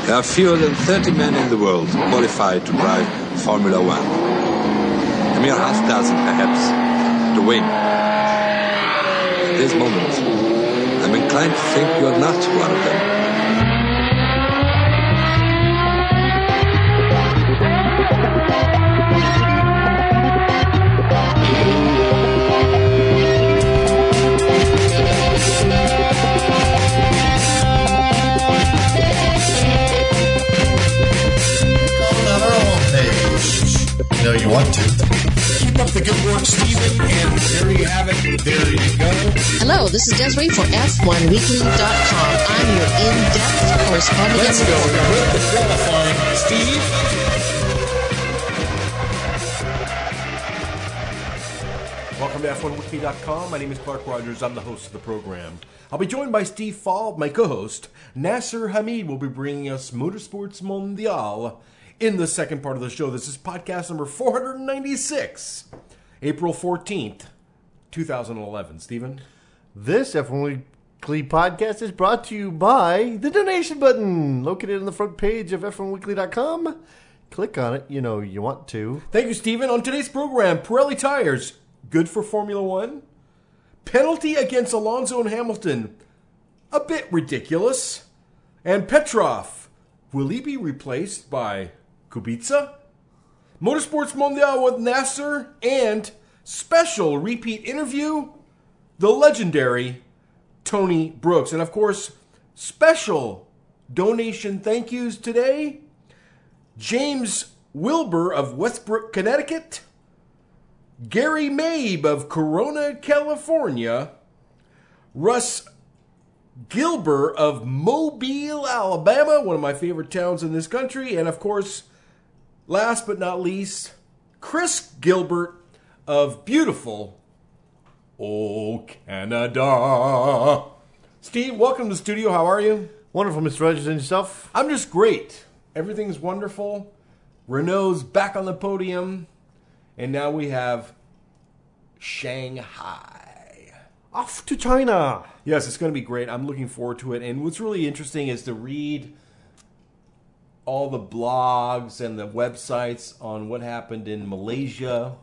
There are fewer than 30 men in the world qualified to drive Formula One. A mere half dozen, perhaps, to win. At this moment, I'm inclined to think you're not one of them. No, you want to. Keep up the good work, Stephen, and there you have it. There you go. Hello, this is Desiree for F1Weekly.com. I'm your in-depth correspondent. Let's go. With the qualifying, Steve. Welcome to F1Weekly.com. My name is Clark Rogers. I'm the host of the program. I'll be joined by Steve Falb, my co-host. Nasser Hamid will be bringing us Motorsports Mondial in the second part of the show. This is podcast number 496, April 14th, 2011. Stephen? This F1 Weekly podcast is brought to you by the donation button located on the front page of F1Weekly.com. Click on it. You know you want to. Thank you, Stephen. On today's program, Pirelli tires, good for Formula One. Penalty against Alonso and Hamilton, a bit ridiculous. And Petrov, will he be replaced by Kubica? Motorsports Mondial with Nasser, and special repeat interview, the legendary Tony Brooks. And of course, special donation thank yous today, James Wilbur of Westbrook, Connecticut, Gary Mabe of Corona, California, Russ Gilbert of Mobile, Alabama, one of my favorite towns in this country, and of course, last but not least, Chris Gilbert of beautiful Canada. Steve, welcome to the studio. How are you? Wonderful, Mr. Rogers, and yourself? I'm just great. Everything's wonderful. Renault's back on the podium, and now we have Shanghai. Off to China. Yes, it's going to be great. I'm looking forward to it. And what's really interesting is to read all the blogs and the websites on what happened in Malaysia.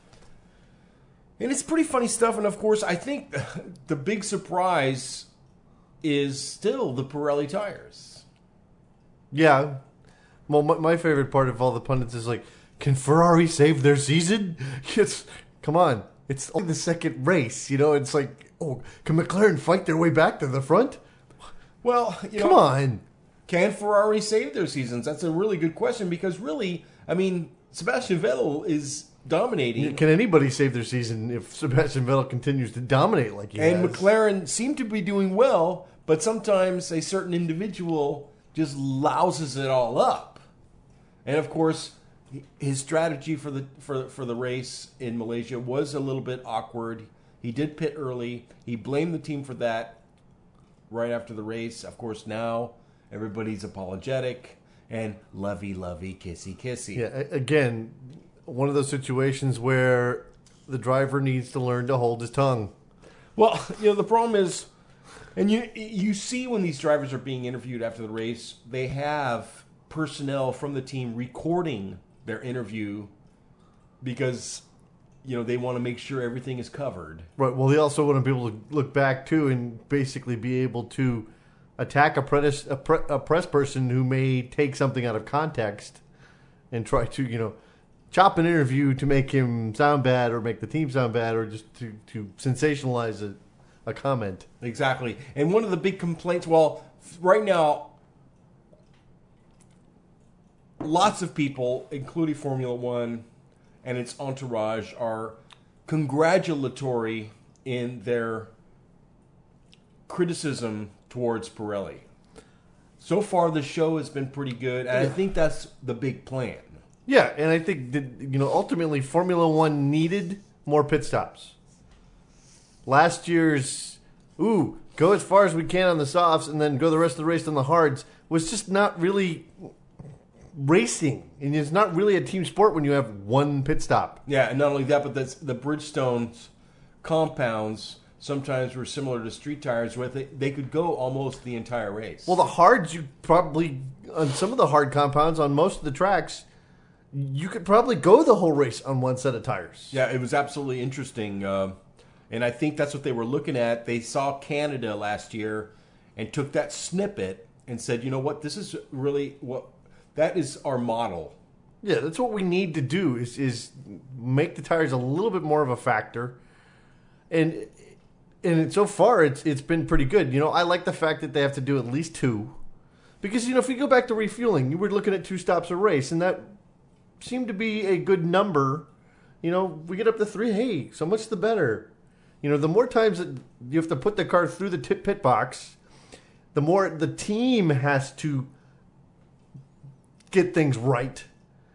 And it's pretty funny stuff. And of course, I think the big surprise is still the Pirelli tires. Yeah. Well, my favorite part of all the pundits is like, can Ferrari save their season? Come on. It's only the second race, you know. It's like, oh, can McLaren fight their way back to the front? Well, come on. Can Ferrari save their seasons? That's a really good question because really, I mean, Sebastian Vettel is dominating. Can anybody save their season if Sebastian Vettel continues to dominate like he has? And McLaren seem to be doing well, but sometimes a certain individual just louses it all up. And of course, his strategy for the race in Malaysia was a little bit awkward. He did pit early. He blamed the team for that right after the race. Of course, now everybody's apologetic and lovey-lovey, kissy-kissy. Yeah, again, one of those situations where the driver needs to learn to hold his tongue. Well, the problem is, and you see when these drivers are being interviewed after the race, they have personnel from the team recording their interview because they want to make sure everything is covered. Right. Well, they also want to be able to look back too and basically be able to attack a press person who may take something out of context and try to chop an interview to make him sound bad or make the team sound bad or just to sensationalize a comment. Exactly. And one of the big complaints, well, right now, lots of people, including Formula One and its entourage, are congratulatory in their criticism towards Pirelli. So far, the show has been pretty good, and I think that's the big plan. Yeah, and I think that, ultimately Formula One needed more pit stops. Last year's, go as far as we can on the softs and then go the rest of the race on the hards was just not really racing. And it's not really a team sport when you have one pit stop. Yeah, and not only that, but the Bridgestone compounds sometimes were similar to street tires where they could go almost the entire race. Well, the hards, you probably on some of the hard compounds on most of the tracks, you could probably go the whole race on one set of tires. Yeah, it was absolutely interesting. And I think that's what they were looking at. They saw Canada last year and took that snippet and said, you know what, this is really that is our model. Yeah, that's what we need to do is make the tires a little bit more of a factor. And so far it's been pretty good. I like the fact that they have to do at least 2. Because, if you go back to refueling, you were looking at 2 stops a race, and that seemed to be a good number. We get up to 3, hey, so much the better. The more times that you have to put the car through the pit box, the more the team has to get things right.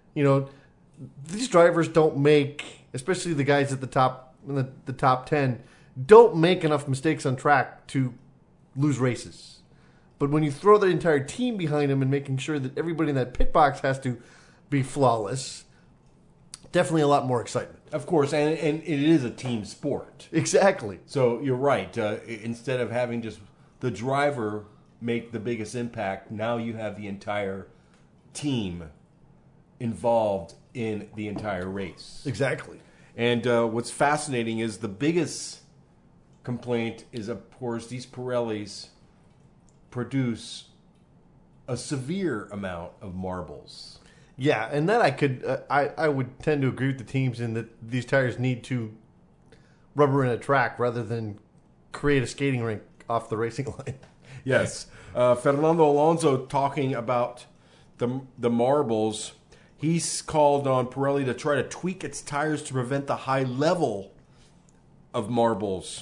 These drivers don't make, especially the guys at the top, in the top 10, don't make enough mistakes on track to lose races. But when you throw the entire team behind them and making sure that everybody in that pit box has to be flawless, definitely a lot more excitement. Of course, and it is a team sport. Exactly. So you're right. Instead of having just the driver make the biggest impact, now you have the entire team involved in the entire race. Exactly. And what's fascinating is the biggest complaint is, of course, these Pirellis produce a severe amount of marbles. Yeah, and that I would tend to agree with the teams in that these tires need to rubber in a track rather than create a skating rink off the racing line. Yes. Fernando Alonso talking about the marbles. He's called on Pirelli to try to tweak its tires to prevent the high level of marbles.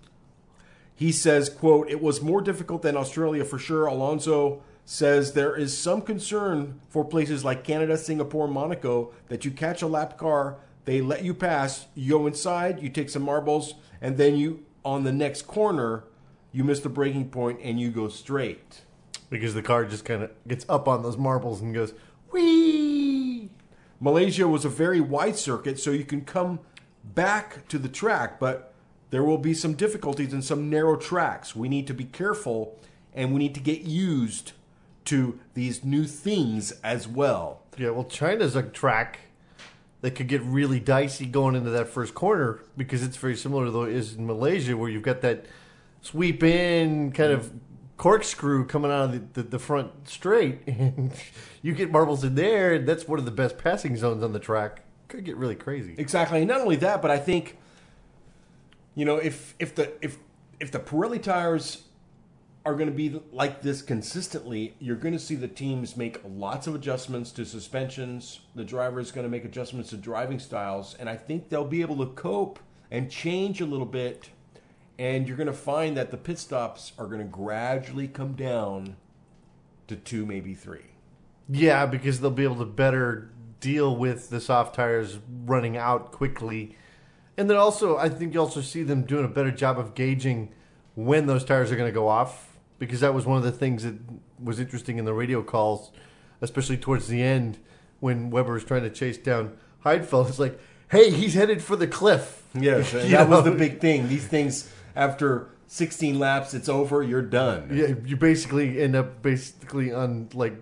He says, quote, "It was more difficult than Australia for sure." Alonso says there is some concern for places like Canada, Singapore, Monaco that you catch a lap car, they let you pass, you go inside, you take some marbles, and then you, on the next corner, you miss the braking point and you go straight. Because the car just kind of gets up on those marbles and goes, whee! Malaysia was a very wide circuit, so you can come back to the track, but there will be some difficulties in some narrow tracks. We need to be careful, and we need to get used to these new things as well. Yeah, well, China's a track that could get really dicey going into that first corner because it's very similar to the way it is in Malaysia, where you've got that sweep in kind of corkscrew coming out of the front straight, and you get marbles in there, and that's one of the best passing zones on the track. Could get really crazy. Exactly, and not only that, but I think, if the Pirelli tires are going to be like this consistently, you're going to see the teams make lots of adjustments to suspensions. The driver is going to make adjustments to driving styles, and I think they'll be able to cope and change a little bit, and you're going to find that the pit stops are going to gradually come down to 2, maybe 3. Yeah, because they'll be able to better deal with the soft tires running out quickly. And then also, I think you also see them doing a better job of gauging when those tires are going to go off, because that was one of the things that was interesting in the radio calls, especially towards the end when Webber was trying to chase down Heidfeld. It's like, hey, he's headed for the cliff. Yes, and that was the big thing. These things, after 16 laps, it's over, you're done. Yeah, you basically end up on like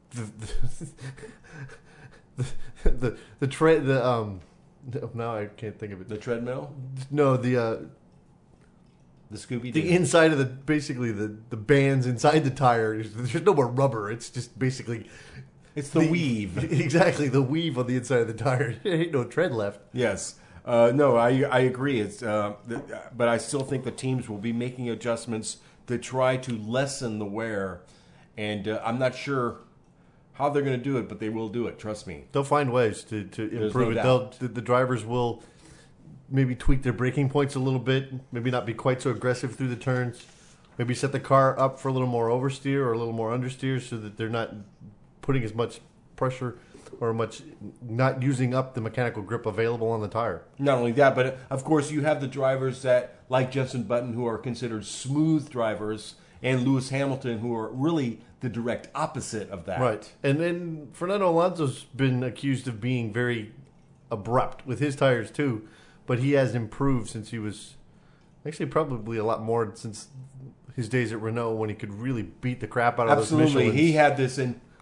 now I can't think of it. The treadmill? No, the Scooby-Doo. The inside of the bands inside the tire. There's no more rubber. It's just basically it's the weave. Exactly, the weave on the inside of the tire. There ain't no tread left. Yes. No, I agree. It's but I still think the teams will be making adjustments to try to lessen the wear, and I'm not sure how they're going to do it, but they will do it. Trust me. They'll find ways to improve it. The drivers will maybe tweak their braking points a little bit. Maybe not be quite so aggressive through the turns. Maybe set the car up for a little more oversteer or a little more understeer, so that they're not putting as much pressure or not using up the mechanical grip available on the tire. Not only that, but of course you have the drivers that, like Jenson Button, who are considered smooth drivers, and Lewis Hamilton, who are really the direct opposite of that. Right. And then Fernando Alonso's been accused of being very abrupt with his tires too, but he has improved since he was actually probably a lot more since his days at Renault when he could really beat the crap out of those Michelins. He had this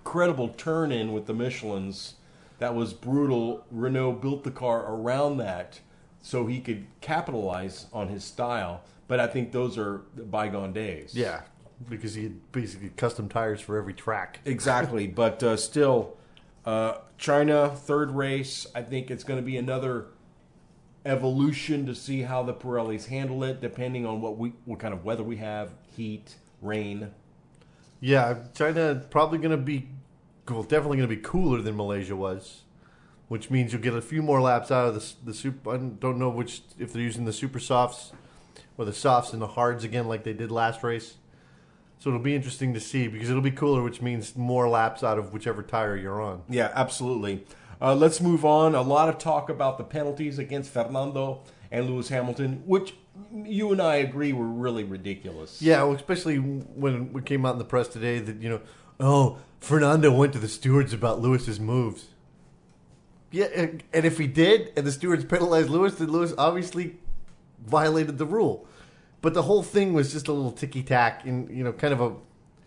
incredible turn-in with the Michelins. That was brutal. Renault built the car around that so he could capitalize on his style. But I think those are bygone days. Yeah, because he had basically custom tires for every track. Exactly. But still, China, third race. I think it's going to be another evolution to see how the Pirellis handle it, depending on what kind of weather we have, heat, rain. Yeah, China probably going to be, well, definitely going to be cooler than Malaysia was, which means you'll get a few more laps out of the super. I don't know if they're using the super softs or the softs and the hards again like they did last race. So it'll be interesting to see because it'll be cooler, which means more laps out of whichever tire you're on. Yeah, absolutely. Let's move on. A lot of talk about the penalties against Fernando and Lewis Hamilton, which you and I agree were really ridiculous. Yeah, well, especially when we came out in the press today that, Fernando went to the stewards about Lewis's moves. Yeah, and if he did, and the stewards penalized Lewis, then Lewis obviously violated the rule. But the whole thing was just a little ticky-tack and, kind of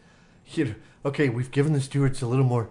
okay, we've given the stewards a little more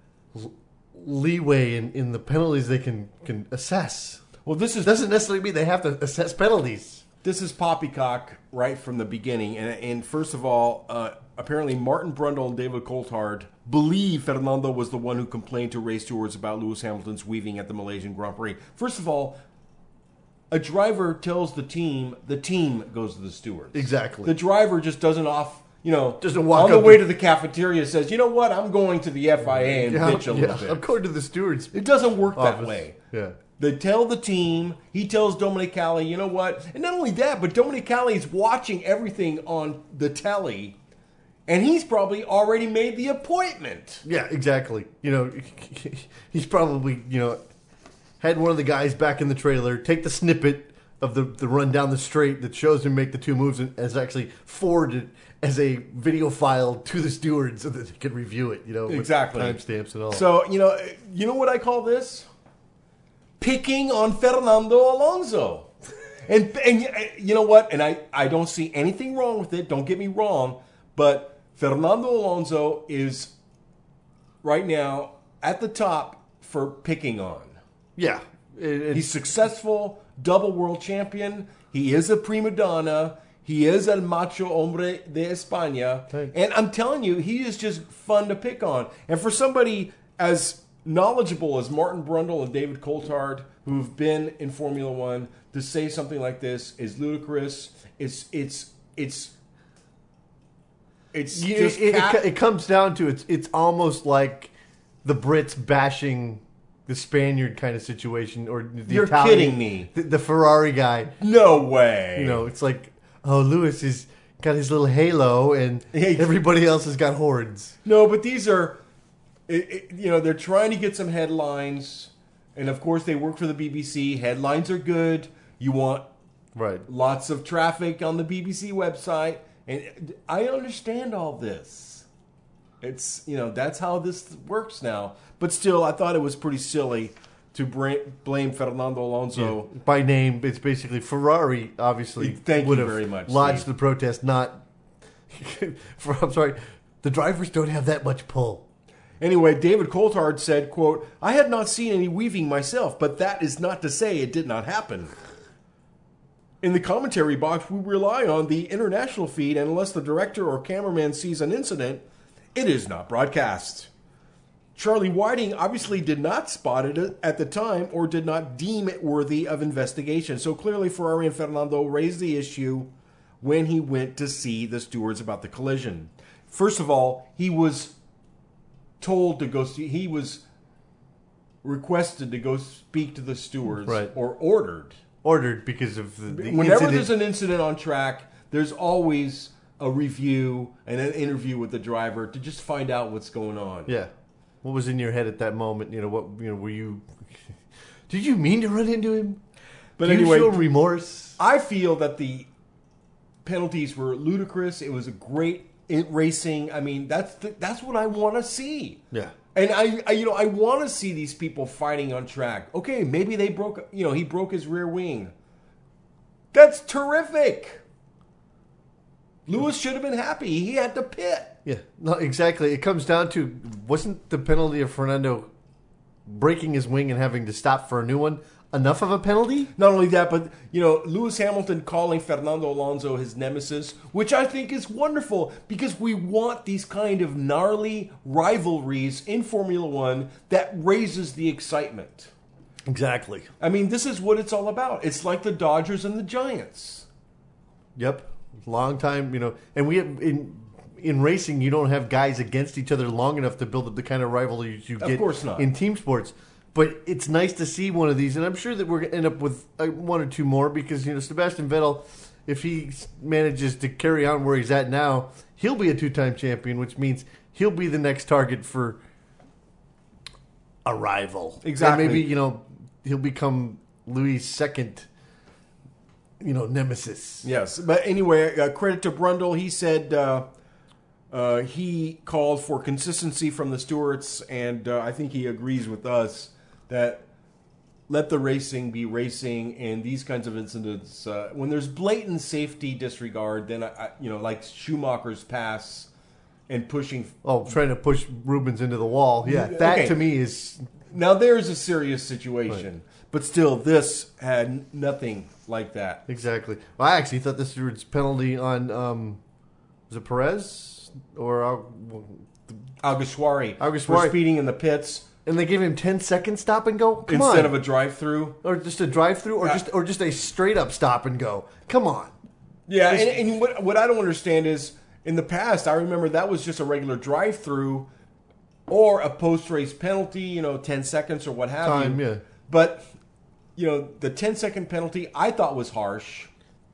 leeway in the penalties they can assess. Well, this doesn't necessarily mean they have to assess penalties. This is poppycock right from the beginning. And first of all, apparently Martin Brundle and David Coulthard believe Fernando was the one who complained to race stewards about Lewis Hamilton's weaving at the Malaysian Grand Prix. First of all, a driver tells the team goes to the stewards. Exactly. The driver just doesn't doesn't walk on the up way to the cafeteria says, you know what, I'm going to the FIA and bitch a little bit. I'm going to the stewards. It doesn't work office. that way. Yeah. They tell the team, he tells Domenicali, you know what? And not only that, but Domenicali is watching everything on the telly, and he's probably already made the appointment. Yeah, exactly. He's probably, had one of the guys back in the trailer take the snippet of the run down the straight that shows him make the two moves and has actually forwarded as a video file to the stewards so that they can review it, Exactly. with timestamps and all. So, you know what I call this? Picking on Fernando Alonso. And you know what? And I don't see anything wrong with it. Don't get me wrong. But Fernando Alonso is right now at the top for picking on. Yeah. He's successful, double world champion. He is a prima donna. He is el macho hombre de España. And I'm telling you, he is just fun to pick on. And for somebody as knowledgeable as Martin Brundle and David Coulthard, who've been in Formula One, to say something like this is ludicrous. It comes down to it's almost like the Brits bashing the Spaniard kind of situation, or the You're Italian, kidding me. the Ferrari guy. No way. It's like, oh, Lewis has got his little halo, and everybody else has got hordes. No, but these are, they're trying to get some headlines, and of course they work for the BBC. Headlines are good. You want lots of traffic on the BBC website, and I understand all this. It's, that's how this works now. But still, I thought it was pretty silly to blame Fernando Alonso. Yeah. By name, it's basically Ferrari, obviously, would have very much, lodged Steve. the protest, not... I'm sorry, the drivers don't have that much pull. Anyway, David Coulthard said, quote, I had not seen any weaving myself, but that is not to say it did not happen. In the commentary box, we rely on the international feed, and unless the director or cameraman sees an incident, it is not broadcast. Charlie Whiting obviously did not spot it at the time or did not deem it worthy of investigation. So clearly Ferrari and Fernando raised the issue when he went to see the stewards about the collision. First of all, he was told to go see, he was requested to go speak to the stewards, or ordered. Ordered because of the Whenever incident. there's an incident on track, there's always a review and an interview with the driver to just find out what's going on. Yeah. What was in your head at that moment? Were you... Did you mean to run into him? But Did anyway, you show remorse? I feel that the penalties were ludicrous. It was a great racing. I mean, that's what I want to see. Yeah. And I want to see these people fighting on track. Okay, maybe they broke, he broke his rear wing. That's terrific. Lewis should have been happy. He had to pit. Yeah, no, exactly. It comes down to wasn't the penalty of Fernando breaking his wing and having to stop for a new one enough of a penalty? Not only that, but, Lewis Hamilton calling Fernando Alonso his nemesis, which I think is wonderful because we want these kind of gnarly rivalries in Formula One that raises the excitement. Exactly. I mean, this is what it's all about. It's like the Dodgers and the Giants. Yep. Long time, and we have, in racing, you don't have guys against each other long enough to build up the kind of rivalries you get Of course not. in team sports. But it's nice to see one of these, and I'm sure that we're going to end up with one or two more because, Sebastian Vettel, if he manages to carry on where he's at now, he'll be a two-time champion, which means he'll be the next target for a rival. Exactly. And maybe, he'll become Louis' second, nemesis. Yes. But anyway, credit to Brundle. He said he called for consistency from the stewards, and I think he agrees with us that let the racing be racing, and these kinds of incidents, when there's blatant safety disregard, then, like Schumacher's pass and pushing. Oh, trying to push Rubens into the wall. Yeah, that Okay. to me is... Now, there's a serious situation, Right. but still, this had nothing like that. Exactly. Well, I actually thought this was penalty on, was it Perez? Or... Alguersuari for Alguersuari. speeding in the pits and they gave him 10 second stop and go? Come instead on. of a drive-through. Or just a drive-through, or just a straight-up stop and go. Come on. Yeah, and what I don't understand is, in the past, I remember that was just a regular drive-through or a post-race penalty, 10 seconds or what have Time, you. yeah. But, the 10-second penalty I thought was harsh.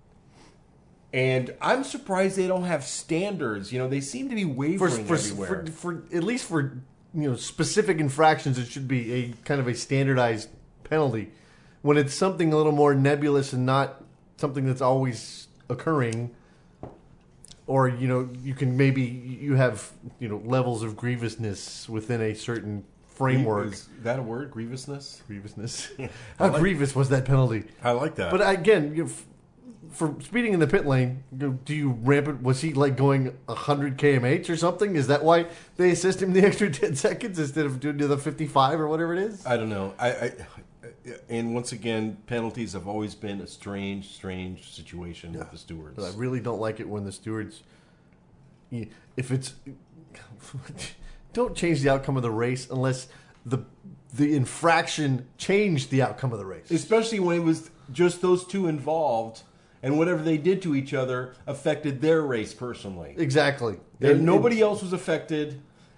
And I'm surprised they don't have standards. They seem to be wavering everywhere. For at least for specific infractions, it should be a kind of a standardized penalty. When it's something a little more nebulous and not something that's always occurring, or you can you have levels of grievousness within a certain framework. Is that a word? Grievousness? Grievousness. How grievous was that penalty? I like that. But again, for speeding in the pit lane, do you ramp it? Was he like going 100 km/h or something? Is that why they assist him the extra 10 seconds instead of doing the 55 or whatever it is? I don't know. And once again, penalties have always been a strange situation with the stewards. But I really don't like it when the stewards, if it's, don't change the outcome of the race unless the infraction changed the outcome of the race. Especially when it was just those two involved, and whatever they did to each other affected their race personally. Exactly. And nobody else was affected.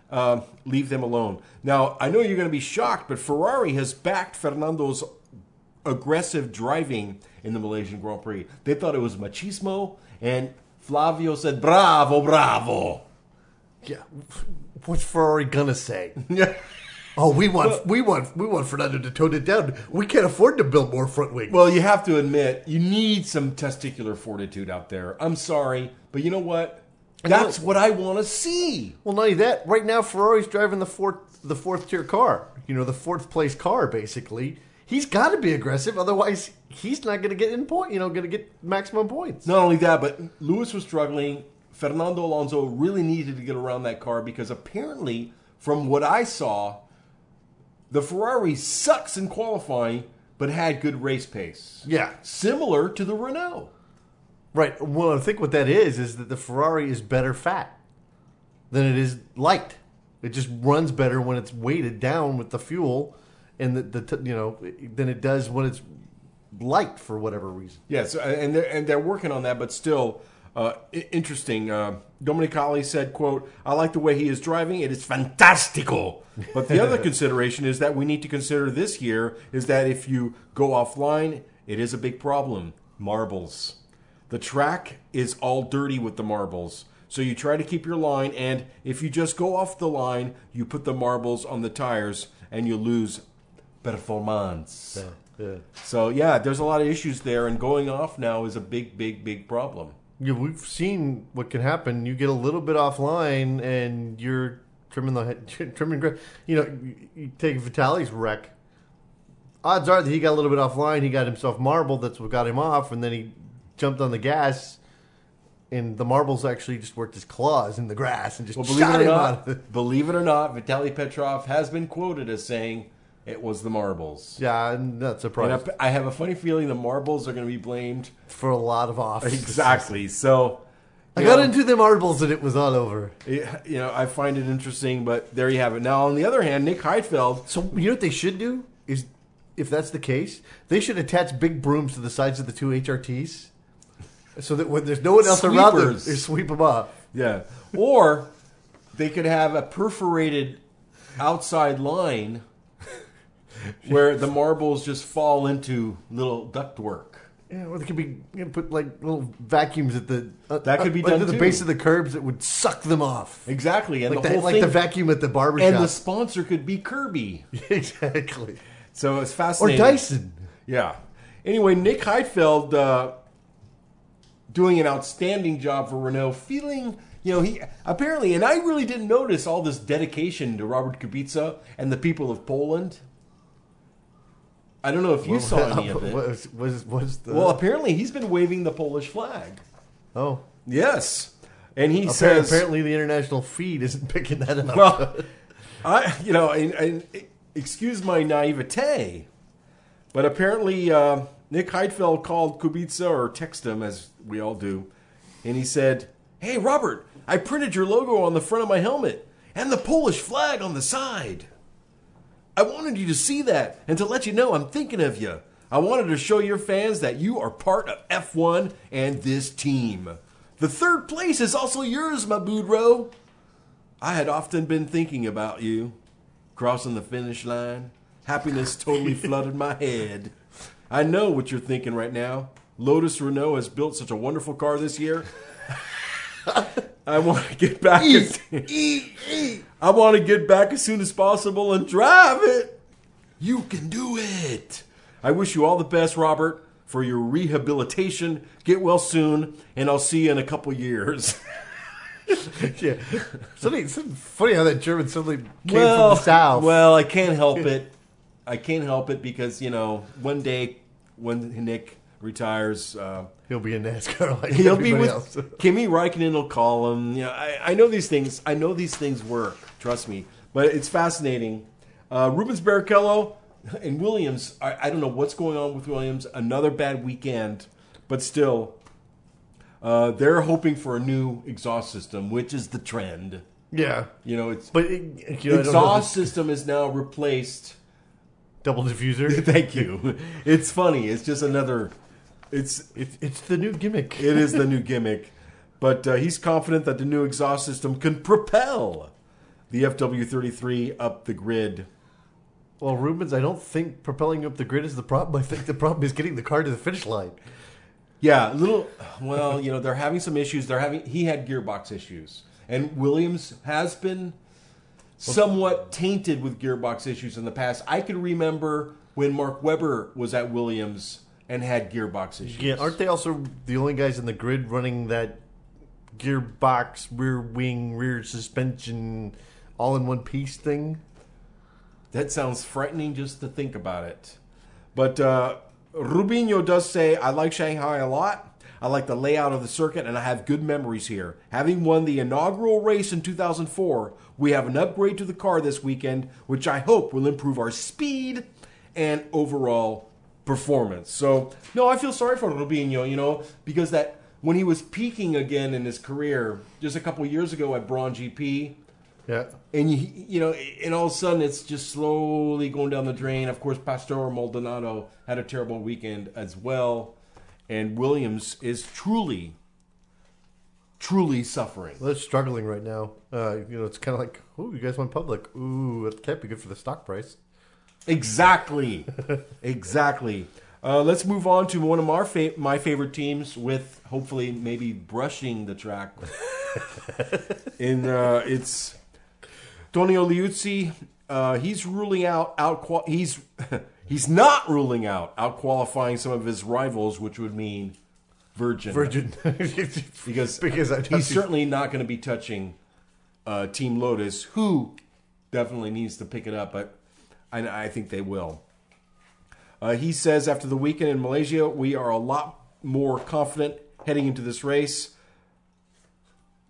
Leave them alone. Now, I know you're going to be shocked, but Ferrari has backed Fernando's aggressive driving in the Malaysian Grand Prix. They thought it was machismo, and Flavio said, "Bravo, bravo." Yeah. What's Ferrari gonna say? Oh, we want Fernando to tone it down. We can't afford to build more front wing. Well, you have to admit, you need some testicular fortitude out there. I'm sorry, but you know what? That's what I want to see. Well, not only that, right now Ferrari's driving the fourth tier car. The fourth place car, basically. He's got to be aggressive, otherwise he's not going to get going to get maximum points. Not only that, but Lewis was struggling. Fernando Alonso really needed to get around that car because apparently, from what I saw, the Ferrari sucks in qualifying, but had good race pace. Yeah. Similar to the Renault. Right. Well, I think what that is that the Ferrari is better fat than it is light. It just runs better when it's weighted down with the fuel, and than it does when it's light for whatever reason. Yes, and they're working on that, but still interesting. Domenicali said, quote, "I like the way he is driving. It is fantastico." But the other consideration is that we need to consider this year is that if you go offline, it is a big problem. Marbles. The track is all dirty with the marbles. So you try to keep your line, and if you just go off the line, you put the marbles on the tires, and you lose performance. Yeah. So, yeah, there's a lot of issues there, and going off now is a big problem. Yeah, we've seen what can happen. You get a little bit offline, and you're trimming you take Vitali's wreck. Odds are that he got a little bit offline. He got himself marbled. That's what got him off, and then he jumped on the gas and the marbles actually just worked as claws in the grass and just Well, shot him out of it. believe it or not, Vitaly Petrov has been quoted as saying it was the marbles. Yeah, I'm not And surprised. I have a funny feeling the marbles are going to be blamed. For a lot of offs. Exactly. So I you got know, into the marbles and it was all over. I find it interesting, but there you have it. Now, on the other hand, Nick Heidfeld. So you know what they should do is, if that's the case, they should attach big brooms to the sides of the two HRTs, so that when there's no one else around them, Sweepers. they sweep them off. Yeah. Or they could have a perforated outside line where the marbles just fall into little ductwork. Yeah, or they could be put like little vacuums at the That could be done, under the too. base of the curbs that would suck them off. Exactly. And Like the the, whole like thing, the vacuum at the barbershop. and the sponsor could be Kirby. Exactly. So it's Or fascinating. Dyson. Yeah. Anyway, Nick Heidfeld doing an outstanding job for Renault. Feeling, he apparently, and I really didn't notice all this dedication to Robert Kubica and the people of Poland. I don't know if you saw any of it. Was the Well, apparently he's been waving the Polish flag. oh. Yes, and he says Apparently, the international feed isn't picking that up. Well, and excuse my naivete, but apparently Nick Heidfeld called Kubica or texted him, as we all do, and he said, "Hey, Robert, I printed your logo on the front of my helmet and the Polish flag on the side. I wanted you to see that and to let you know I'm thinking of you. I wanted to show your fans that you are part of F1 and this team. The third place is also yours, my Boudreaux. I had often been thinking about you. Crossing the finish line, happiness totally flooded my head. I know what you're thinking right now. Lotus Renault has built such a wonderful car this year. I want to get back. I want to get back as soon as possible and drive it. You can do it. I wish you all the best, Robert, for your rehabilitation. Get well soon, and I'll see you in a couple years." Yeah. Something funny how that German suddenly came from the south. Well, I can't help it. I can't help it because, one day when Nick retires, He'll be in NASCAR like he'll be everybody with else. Kimi Räikkönen will call him. I know these things. I know these things work. Trust me. But it's fascinating. Rubens Barrichello and Williams. I don't know what's going on with Williams. Another bad weekend, but still, they're hoping for a new exhaust system, which is the trend. Yeah. It's But exhaust system is now replaced. double diffuser. Thank you. It's funny. It's just another. It's the new gimmick. It is the new gimmick. But he's confident that the new exhaust system can propel the FW33 up the grid. Well, Rubens, I don't think propelling up the grid is the problem. I think the problem is getting the car to the finish line. Yeah, they're having some issues. He had gearbox issues. And Williams has been somewhat tainted with gearbox issues in the past. I can remember when Mark Webber was at Williams and had gearbox issues. Yeah, aren't they also the only guys in the grid running that gearbox, rear wing, rear suspension, all in one piece thing? That sounds frightening just to think about it. But Rubinho does say, I like Shanghai a lot. I like the layout of the circuit, and I have good memories here. Having won the inaugural race in 2004, we have an upgrade to the car this weekend, which I hope will improve our speed and overall performance. So, no, I feel sorry for Rubinho, because that when he was peaking again in his career just a couple years ago at Braun GP, Yeah. and and all of a sudden it's just slowly going down the drain. Of course, Pastor Maldonado had a terrible weekend as well, and Williams is truly suffering. Well, they're struggling right now. It's kind of like, you guys went public. Ooh, that can't be good for the stock price. Exactly. Let's move on to one of my favorite teams with hopefully maybe brushing the track. It's Tonio Liuzzi. He's ruling out he's not ruling out qualifying some of his rivals, which would mean Virgin. because he's certainly not going to be touching Team Lotus, who definitely needs to pick it up, but I think they will. He says after the weekend in Malaysia, we are a lot more confident heading into this race.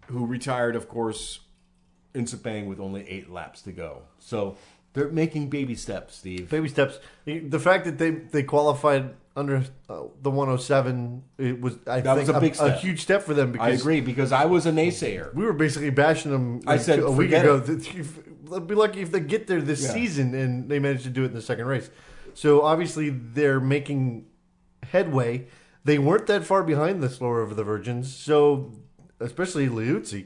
who retired, of course, in Sepang with only 8 laps to go. So they're making baby steps, Steve. Baby steps. The fact that they qualified under the 107, it was was a big step. a huge step for them. Because I agree, because I was a naysayer. we were basically bashing them. I said, a week forget ago. They'll be lucky if they get there this season, and they managed to do it in the second race. So obviously they're making headway. They weren't that far behind the slower of the virgins. So especially Liuzzi,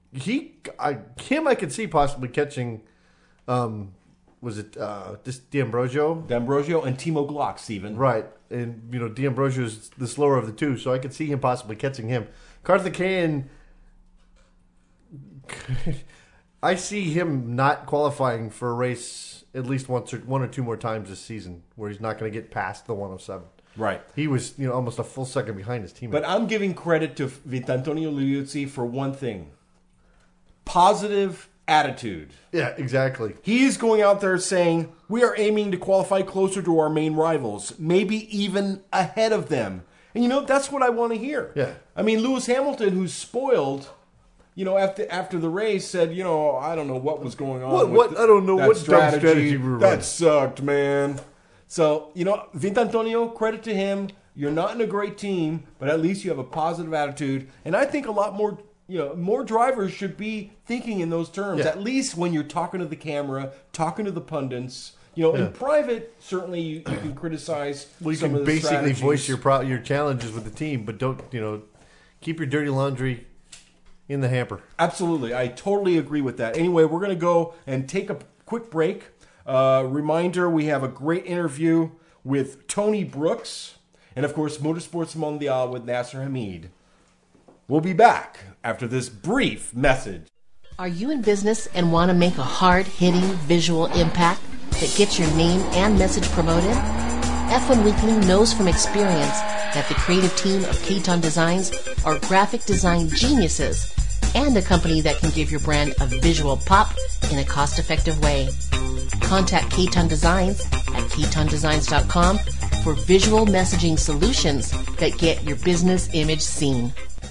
I could see possibly catching. Was it just D'Ambrosio? D'Ambrosio and Timo Glock, Stephen. Right. And, D'Ambrosio is the slower of the two, so I could see him possibly catching him. Karthikeyan, I see him not qualifying for a race at least one or two more times this season where he's not going to get past the 107. Right. He was, almost a full second behind his teammate. But I'm giving credit to Vitantonio Liuzzi for one thing. Positive attitude. Yeah, exactly. He is going out there saying, we are aiming to qualify closer to our main rivals, maybe even ahead of them. And that's what I want to hear. Yeah. I mean, Lewis Hamilton, who's spoiled, after the race said, I don't know what was going on. I don't know what dumb strategy we were running. That sucked, man. So, Vitantonio, credit to him. You're not in a great team, but at least you have a positive attitude. And I think a lot more more drivers should be thinking in those terms. Yeah. At least when you're talking to the camera, talking to the pundits. In private, certainly you can criticize. Well, you some can of the basically strategies. voice your challenges with the team, but don't keep your dirty laundry in the hamper. Absolutely, I totally agree with that. Anyway, we're going to go and take a quick break. Reminder: we have a great interview with Tony Brooks, and of course, Motorsports Mondial with Nasser Hamid. We'll be back after this brief message. Are you in business and want to make a hard-hitting visual impact that gets your name and message promoted? F1 Weekly knows from experience that the creative team of Katon Designs are graphic design geniuses and a company that can give your brand a visual pop in a cost-effective way. Contact Katon Designs at katondesigns.com for visual messaging solutions that get your business image seen.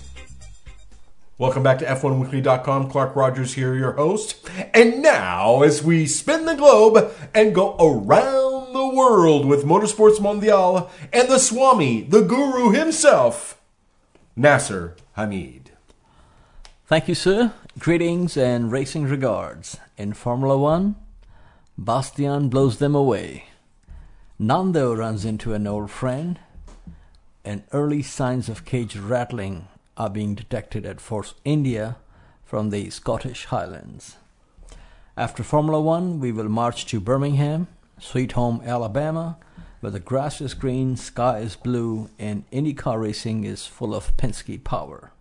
Welcome back to F1Weekly.com. Clark Rogers here, your host. And now, as we spin the globe and go around the world with Motorsports Mondial and the Swami, the Guru himself, Nasser Hamid. Thank you, sir. Greetings and racing regards. In Formula One, Bastian blows them away. Nando runs into an old friend, and early signs of cage rattling are being detected at Force India from the Scottish Highlands. After Formula One, we will march to Birmingham, sweet home Alabama, where the grass is green, sky is blue, and IndyCar racing is full of Penske power.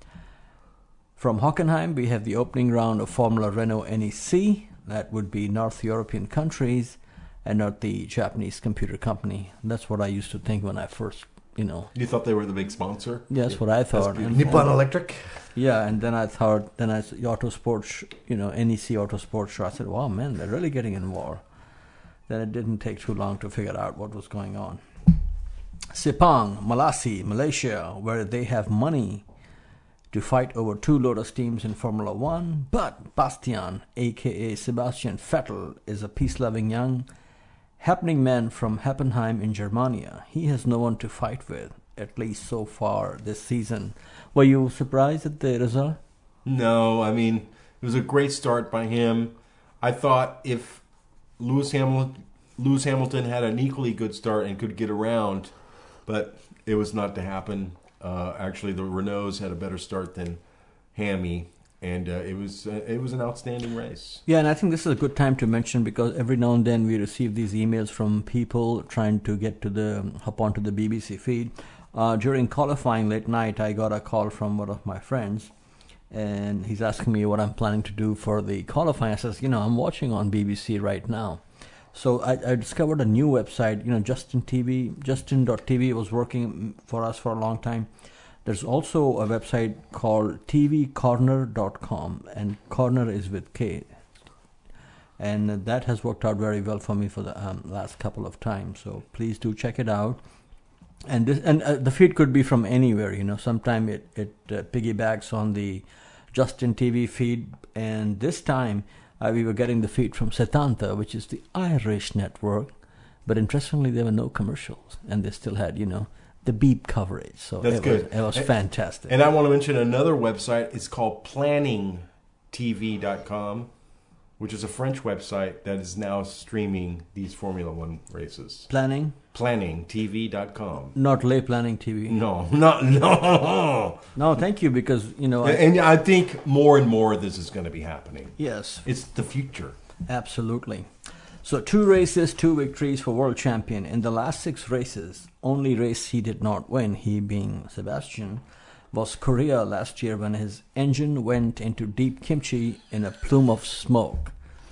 From Hockenheim, we have the opening round of Formula Renault NEC. That would be North European countries and not the Japanese computer company. That's what I used to think when I first You thought they were the big sponsor? Yeah, that's what I thought. Nippon Electric. Yeah, and then I saw Autosports, NEC Autosports show. I said, wow, man, they're really getting involved. Then it didn't take too long to figure out what was going on. Sepang, Malasi, Malaysia, where they have money to fight over 2 Lotus teams in Formula One, but Bastian, a.k.a. Sebastian Vettel, is a peace-loving young happening man from Heppenheim in Germania. He has no one to fight with, at least so far this season. Were you surprised at the result? No, I mean, it was a great start by him. I thought if Lewis Hamilton had an equally good start and could get around, but it was not to happen. Actually, the Renaults had a better start than Hammy. And it was an outstanding race. Yeah, and I think this is a good time to mention because every now and then we receive these emails from people trying to hop onto the BBC feed. During qualifying late night, I got a call from one of my friends, and he's asking me what I'm planning to do for the qualifying. I says, I'm watching on BBC right now. So I discovered a new website, Justin.tv was working for us for a long time. There's also a website called tvcorner.com, and corner is with K. And that has worked out very well for me for the last couple of times. So please do check it out. And the feed could be from anywhere. Sometime it piggybacks on the Justin TV feed, and this time we were getting the feed from Setanta, which is the Irish network. But interestingly, there were no commercials, and they still had, the beep coverage. So That's good. It was fantastic. And I want to mention another website. It's called planningtv.com, which is a French website that is now streaming these Formula One races. Planningtv.com. Not lay planning TV. No. No, thank you, because, And I think more and more this is going to be happening. Yes, It's the future. absolutely. So 2 races, 2 victories for world champion. In the last 6 races, only race he did not win, he being Sebastian, was Korea last year when his engine went into deep kimchi in a plume of smoke.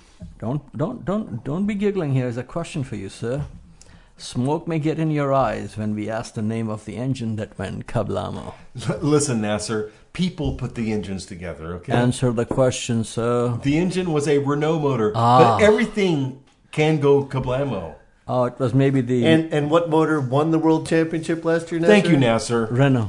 Don't be giggling. Here's a question for you, sir. Smoke may get in your eyes when we ask the name of the engine that went kablamo. Listen, Nasser, people put the engines together, okay? Answer the question, sir. The engine was a Renault motor, but everything can go kablamo. Oh, it was maybe the And what motor won the world championship last year? Thank you, Nasser. Renault.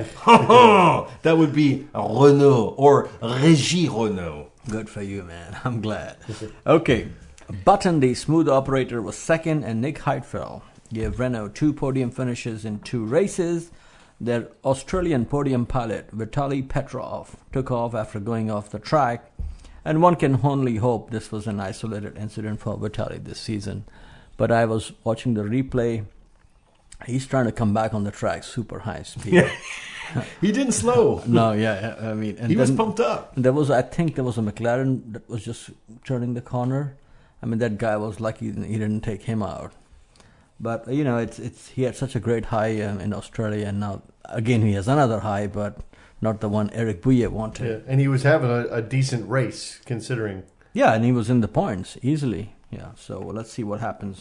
That would be Renault or Régie Renault. Good for you, man. I'm glad. Okay. Button, the smooth operator, was second, and Nick Heidfeld gave Renault 2 podium finishes in 2 races. Their Australian podium pilot, Vitaly Petrov, took off after going off the track, and one can only hope this was an isolated incident for Vitaly this season. But I was watching the replay. He's trying to come back on the track super high speed. He didn't slow. No, yeah, I mean... And He was then pumped up. I think there was a McLaren that was just turning the corner. I mean, that guy was lucky he didn't take him out. But, he had such a great high in Australia, and now, again, he has another high, but not the one Eric Bouillet wanted. Yeah, and he was having a decent race, considering. Yeah, and he was in the points, easily. Yeah, so let's see what happens.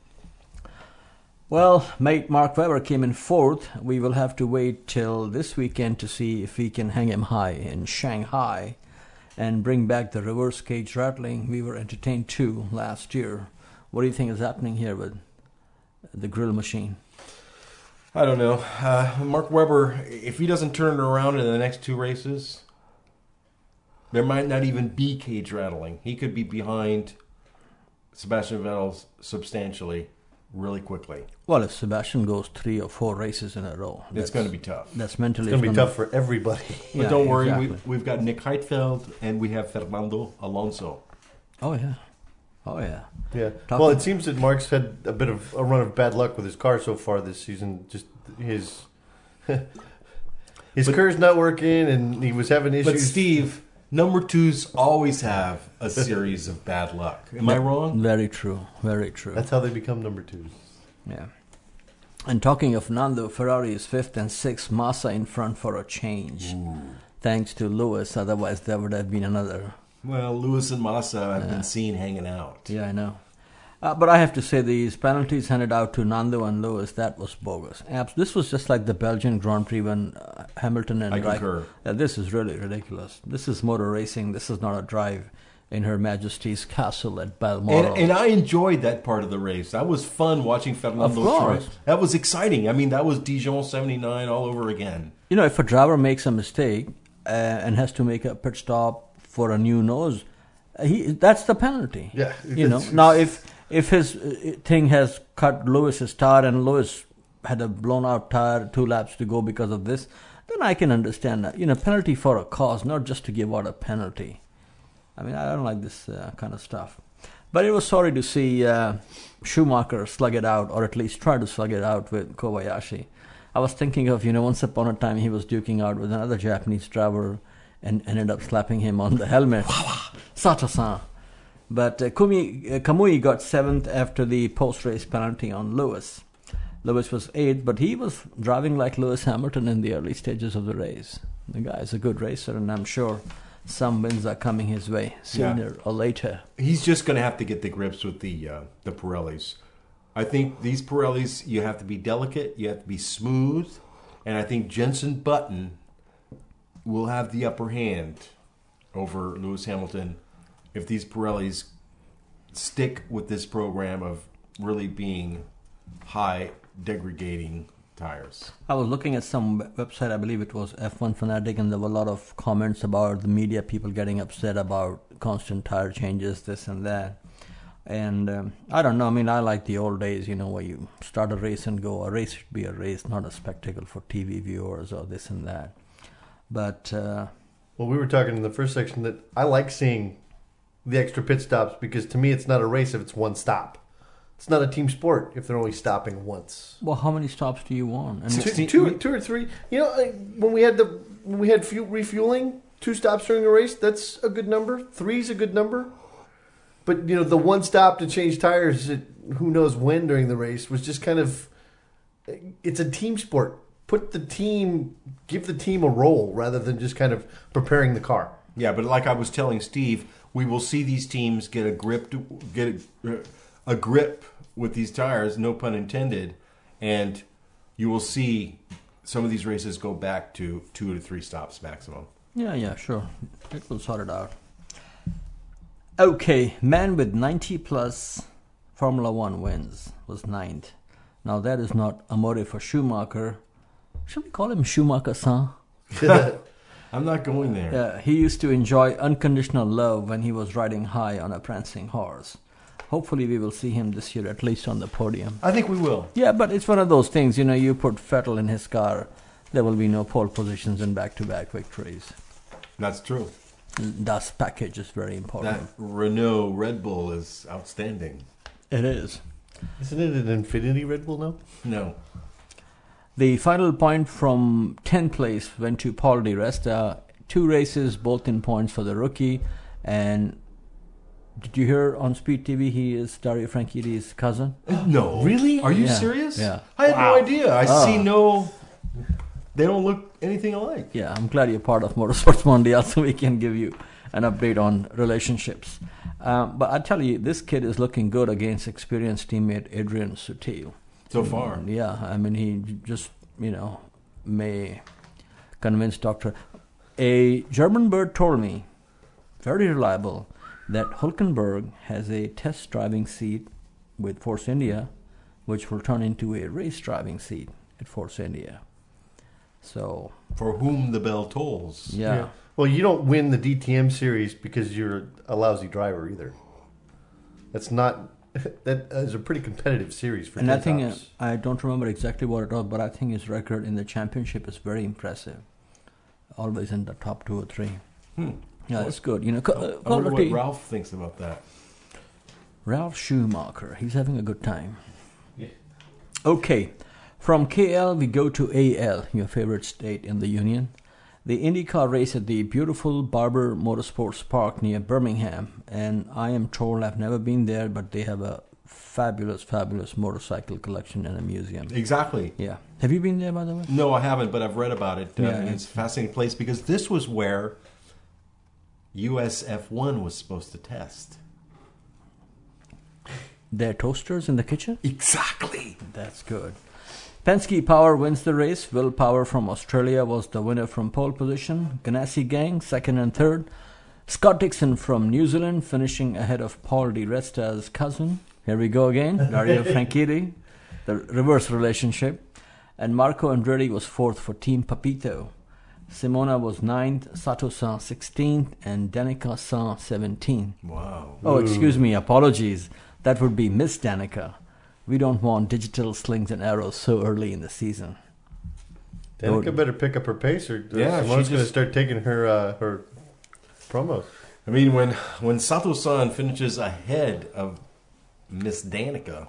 Well, mate Mark Webber came in 4th. We will have to wait till this weekend to see if we can hang him high in Shanghai and bring back the reverse cage rattling we were entertained to last year. What do you think is happening here with the grill machine? I don't know. Mark Webber, if he doesn't turn it around in the next 2 races, there might not even be cage rattling. He could be behind Sebastian Vettel substantially really quickly. Well, if Sebastian goes 3 or 4 races in a row, It's going to be tough. That's mentally... It's going to be tough for everybody. But don't worry, we've got Nick Heidfeld and we have Fernando Alonso. Oh, yeah. Yeah. Well, it seems that Mark's had a bit of a run of bad luck with his car so far this season. Just his car's not working, and he was having issues. But Steve, number 2s always have a series of bad luck. Am I wrong? Very true. Very true. That's how they become number 2s. Yeah. And talking of Nando, Ferrari is 5th and 6th. Massa in front for a change. Ooh. Thanks to Lewis. Otherwise, there would have been another. Well, Lewis and Massa have been seen hanging out. Yeah, I know. But I have to say, these penalties handed out to Nando and Lewis, that was bogus. This was just like the Belgian Grand Prix when Hamilton and I concur. This is really ridiculous. This is motor racing. This is not a drive in Her Majesty's castle at Balmoral. And I enjoyed that part of the race. That was fun watching Fernando Of course. try. That was exciting. I mean, that was Dijon 79 all over again. If a driver makes a mistake and has to make a pit stop for a new nose, that's the penalty. Yeah. Now if his thing has cut Lewis's tire and Lewis had a blown out tire 2 laps to go because of this, then I can understand that. Penalty for a cause, not just to give out a penalty. I mean, I don't like this kind of stuff. But it was sorry to see Schumacher slug it out, or at least try to slug it out with Kobayashi. I was thinking of, once upon a time he was duking out with another Japanese driver and ended up slapping him on the helmet. Sato-san. But Kamui got 7th after the post-race penalty on Lewis. Lewis was 8th, but he was driving like Lewis Hamilton in the early stages of the race. The guy is a good racer, and I'm sure some wins are coming his way sooner or later. He's just going to have to get the grips with the Pirellis. I think these Pirellis, you have to be delicate, you have to be smooth, and I think Jenson Button will have the upper hand over Lewis Hamilton if these Pirellis stick with this program of really being high degrading tires. I was looking at some website, I believe it was F1 Fanatic, and there were a lot of comments about the media, people getting upset about constant tire changes, this and that. And I don't know, I mean, I like the old days, where you start a race and go. A race should be a race, not a spectacle for TV viewers or this and that. But... well, we were talking in the first section that I like seeing the extra pit stops because to me it's not a race if it's one stop. It's not a team sport if they're only stopping once. well, how many stops do you want? And Two or three. When we had refueling, 2 stops during a race, that's a good number. 3's a good number. But the one stop to change tires at who knows when during the race was just kind of. It's a team sport. Give the team a role rather than just kind of preparing the car. Yeah, but like I was telling Steve, we will see these teams get a grip with these tires, no pun intended, and you will see some of these races go back to 2 to 3 stops maximum. Yeah, sure. It will sort it out. Okay, man with 90 plus Formula 1 wins was 9th. Now that is not amore for Schumacher. Should we call him Schumacher-san? I'm not going there. Yeah, he used to enjoy unconditional love when he was riding high on a prancing horse. Hopefully we will see him this year, at least on the podium. I think we will. Yeah, but it's one of those things, you put Vettel in his car, there will be no pole positions and back-to-back victories. That's true. Das package is very important. That Renault Red Bull is outstanding. It is. Isn't it an Infinity Red Bull now? No. The final point from 10th place went to Paul Di Resta. 2 races, both in points for the rookie. And did you hear on Speed TV he is Dario Franchitti's cousin? No. Really? Are you Yeah. serious? Yeah. I had no idea. I Oh. see no... They don't look anything alike. Yeah, I'm glad you're part of Motorsports Mondial so we can give you an update on relationships. But I tell you, this kid is looking good against experienced teammate Adrian Sutil. So far. Yeah, I mean, he just, may convince Dr. A German bird told me, very reliable, that Hülkenberg has a test driving seat with Force India, which will turn into a race driving seat at Force India. So, For whom the bell tolls. yeah. Well, you don't win the DTM series because you're a lousy driver either. That is a pretty competitive series for And I think, tops. I don't remember exactly what it was, but I think his record in the championship is very impressive. Always in the top 2 or 3. Yeah, it's good. I wonder what Quality. Ralph thinks about that. Ralph Schumacher. He's having a good time. Yeah. Okay. From KL, we go to AL, your favorite state in the Union. The IndyCar race at the beautiful Barber Motorsports Park near Birmingham. And I am told, I've never been there, but they have a fabulous, fabulous motorcycle collection and a museum. Exactly. Yeah. Have you been there, by the way? No, I haven't, but I've read about it. Yeah. It's a fascinating place because this was where USF1 was supposed to test. Their toasters in the kitchen? Exactly. That's good. Penske Power wins the race. Will Power from Australia was the winner from pole position. Ganassi Gang, 2nd and 3rd. Scott Dixon from New Zealand finishing ahead of Paul Di Resta's cousin. Here we go again. Dario Franchitti. The reverse relationship. And Marco Andretti was 4th for Team Papito. Simona was 9th, Sato-san 16th, and Danica-san 17th. Wow. Oh, excuse me, apologies. That would be Miss Danica. We don't want digital slings and arrows so early in the season. Danica better pick up her pace, or Yeah, Simone's she going to just- start taking her promos. I mean, when Sato-san finishes ahead of Miss Danica.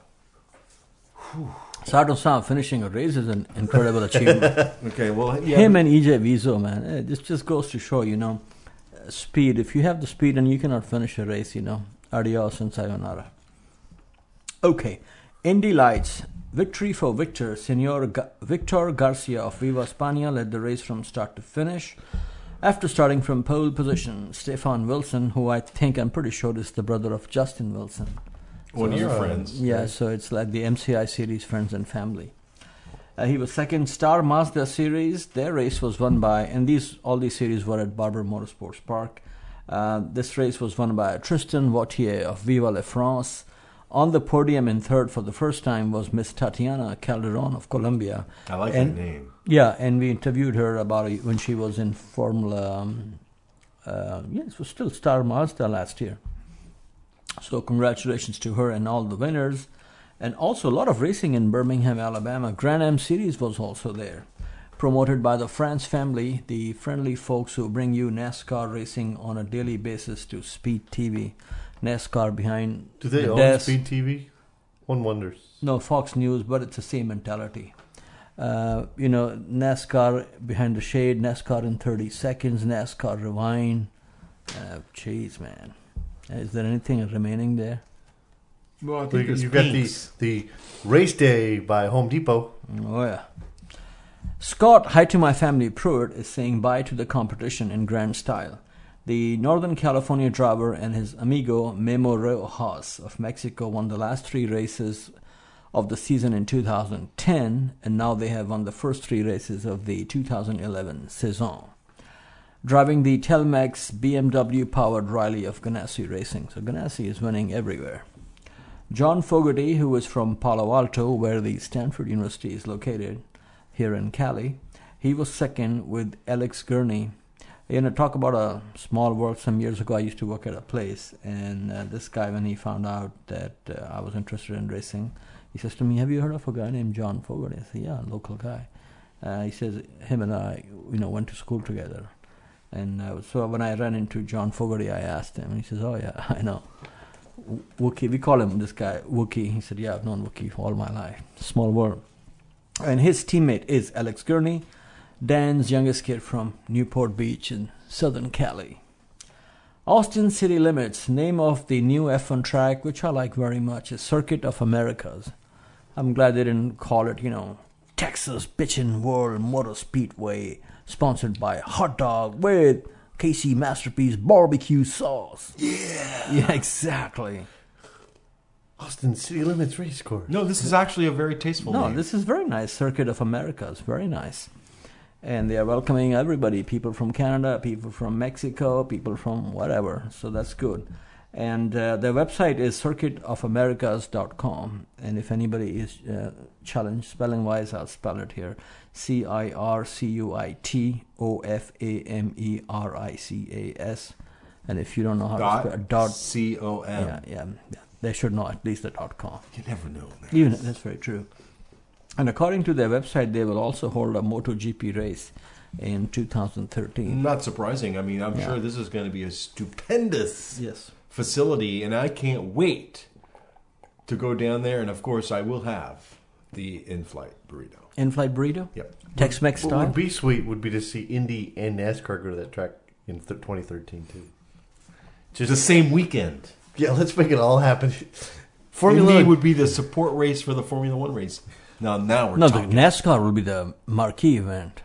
Sato-san finishing a race is an incredible achievement. Okay, well, yeah. Him and EJ Vizo, man, this just goes to show, speed. If you have the speed and you cannot finish a race, adios and sayonara. Okay, Indy Lights. Victory for Victor. Victor Garcia of Viva España led the race from start to finish. After starting from pole position, Stefan Wilson, who I'm pretty sure is the brother of Justin Wilson. One of your friends. Yeah, so it's like the MCI series, friends and family. He was 2nd. Star Mazda series, their race was won by, and all these series were at Barber Motorsports Park. This race was won by Tristan Vautier of Viva La France. On the podium in third for the first time was Miss Tatiana Calderon of Colombia. I like that name. Yeah, and we interviewed her about when she was in Formula. It was still Star Mazda last year. So congratulations to her and all the winners. And also a lot of racing in Birmingham, Alabama. Grand Am Series was also there. Promoted by the France family, the friendly folks who bring you NASCAR racing on a daily basis to Speed TV. NASCAR behind Do they the own desk. Speed TV? One wonders. No, Fox News, but it's the same mentality. NASCAR behind the shade, NASCAR in 30 seconds, NASCAR Rewind. Jeez, man. Is there anything remaining there? Well, I think You got the race day by Home Depot. Oh, yeah. Scott, Hi to My Family Pruitt, is saying bye to the competition in grand style. The Northern California driver and his amigo Memo Rojas of Mexico won the last 3 races of the season in 2010, and now they have won the first 3 races of the 2011 saison. Driving the Telmex BMW-powered Riley of Ganassi Racing. So Ganassi is winning everywhere. John Fogerty, who is from Palo Alto, where the Stanford University is located, here in Cali, he was second with Alex Gurney. Talk about a small world. Some years ago, I used to work at a place, and this guy, when he found out that I was interested in racing, he says to me, "Have you heard of a guy named John Fogerty?" I said, "Yeah, local guy." He says, him and I, went to school together. And so when I ran into John Fogerty, I asked him, and he says, "Oh yeah, I know. Wookie," we call him, this guy, Wookie. He said, "Yeah, I've known Wookie all my life." Small world. And his teammate is Alex Gurney, Dan's youngest kid from Newport Beach in Southern Cali. Austin City Limits, name of the new F1 track, which I like very much, is Circuit of Americas. I'm glad they didn't call it, Texas Bitchin' World Motor Speedway, sponsored by Hot Dog with KC Masterpiece barbecue sauce. Yeah, exactly. Austin City Limits Race Course. No, this is actually a very tasteful name. No, this is very nice. Circuit of Americas, very nice. And they are welcoming everybody, people from Canada, people from Mexico, people from whatever. So that's good. And their website is circuitofamericas.com. And if anybody is challenged spelling-wise, I'll spell it here. CIRCUITOFAMERICAS. And if you don't know how to spell .com. Yeah. They should know at least the .com. You never know. That's very true. And according to their website, they will also hold a MotoGP race in 2013. Not surprising. I mean, I'm sure this is going to be a stupendous facility, and I can't wait to go down there. And of course, I will have the in-flight burrito. In-flight burrito? Yep. Tex-Mex style? What would be sweet would be to see Indy and NASCAR go to that track in 2013 too. Just the same weekend. Yeah, let's make it all happen. Indy would be the support race for the Formula One race. Now we're talking. The NASCAR will be the marquee event.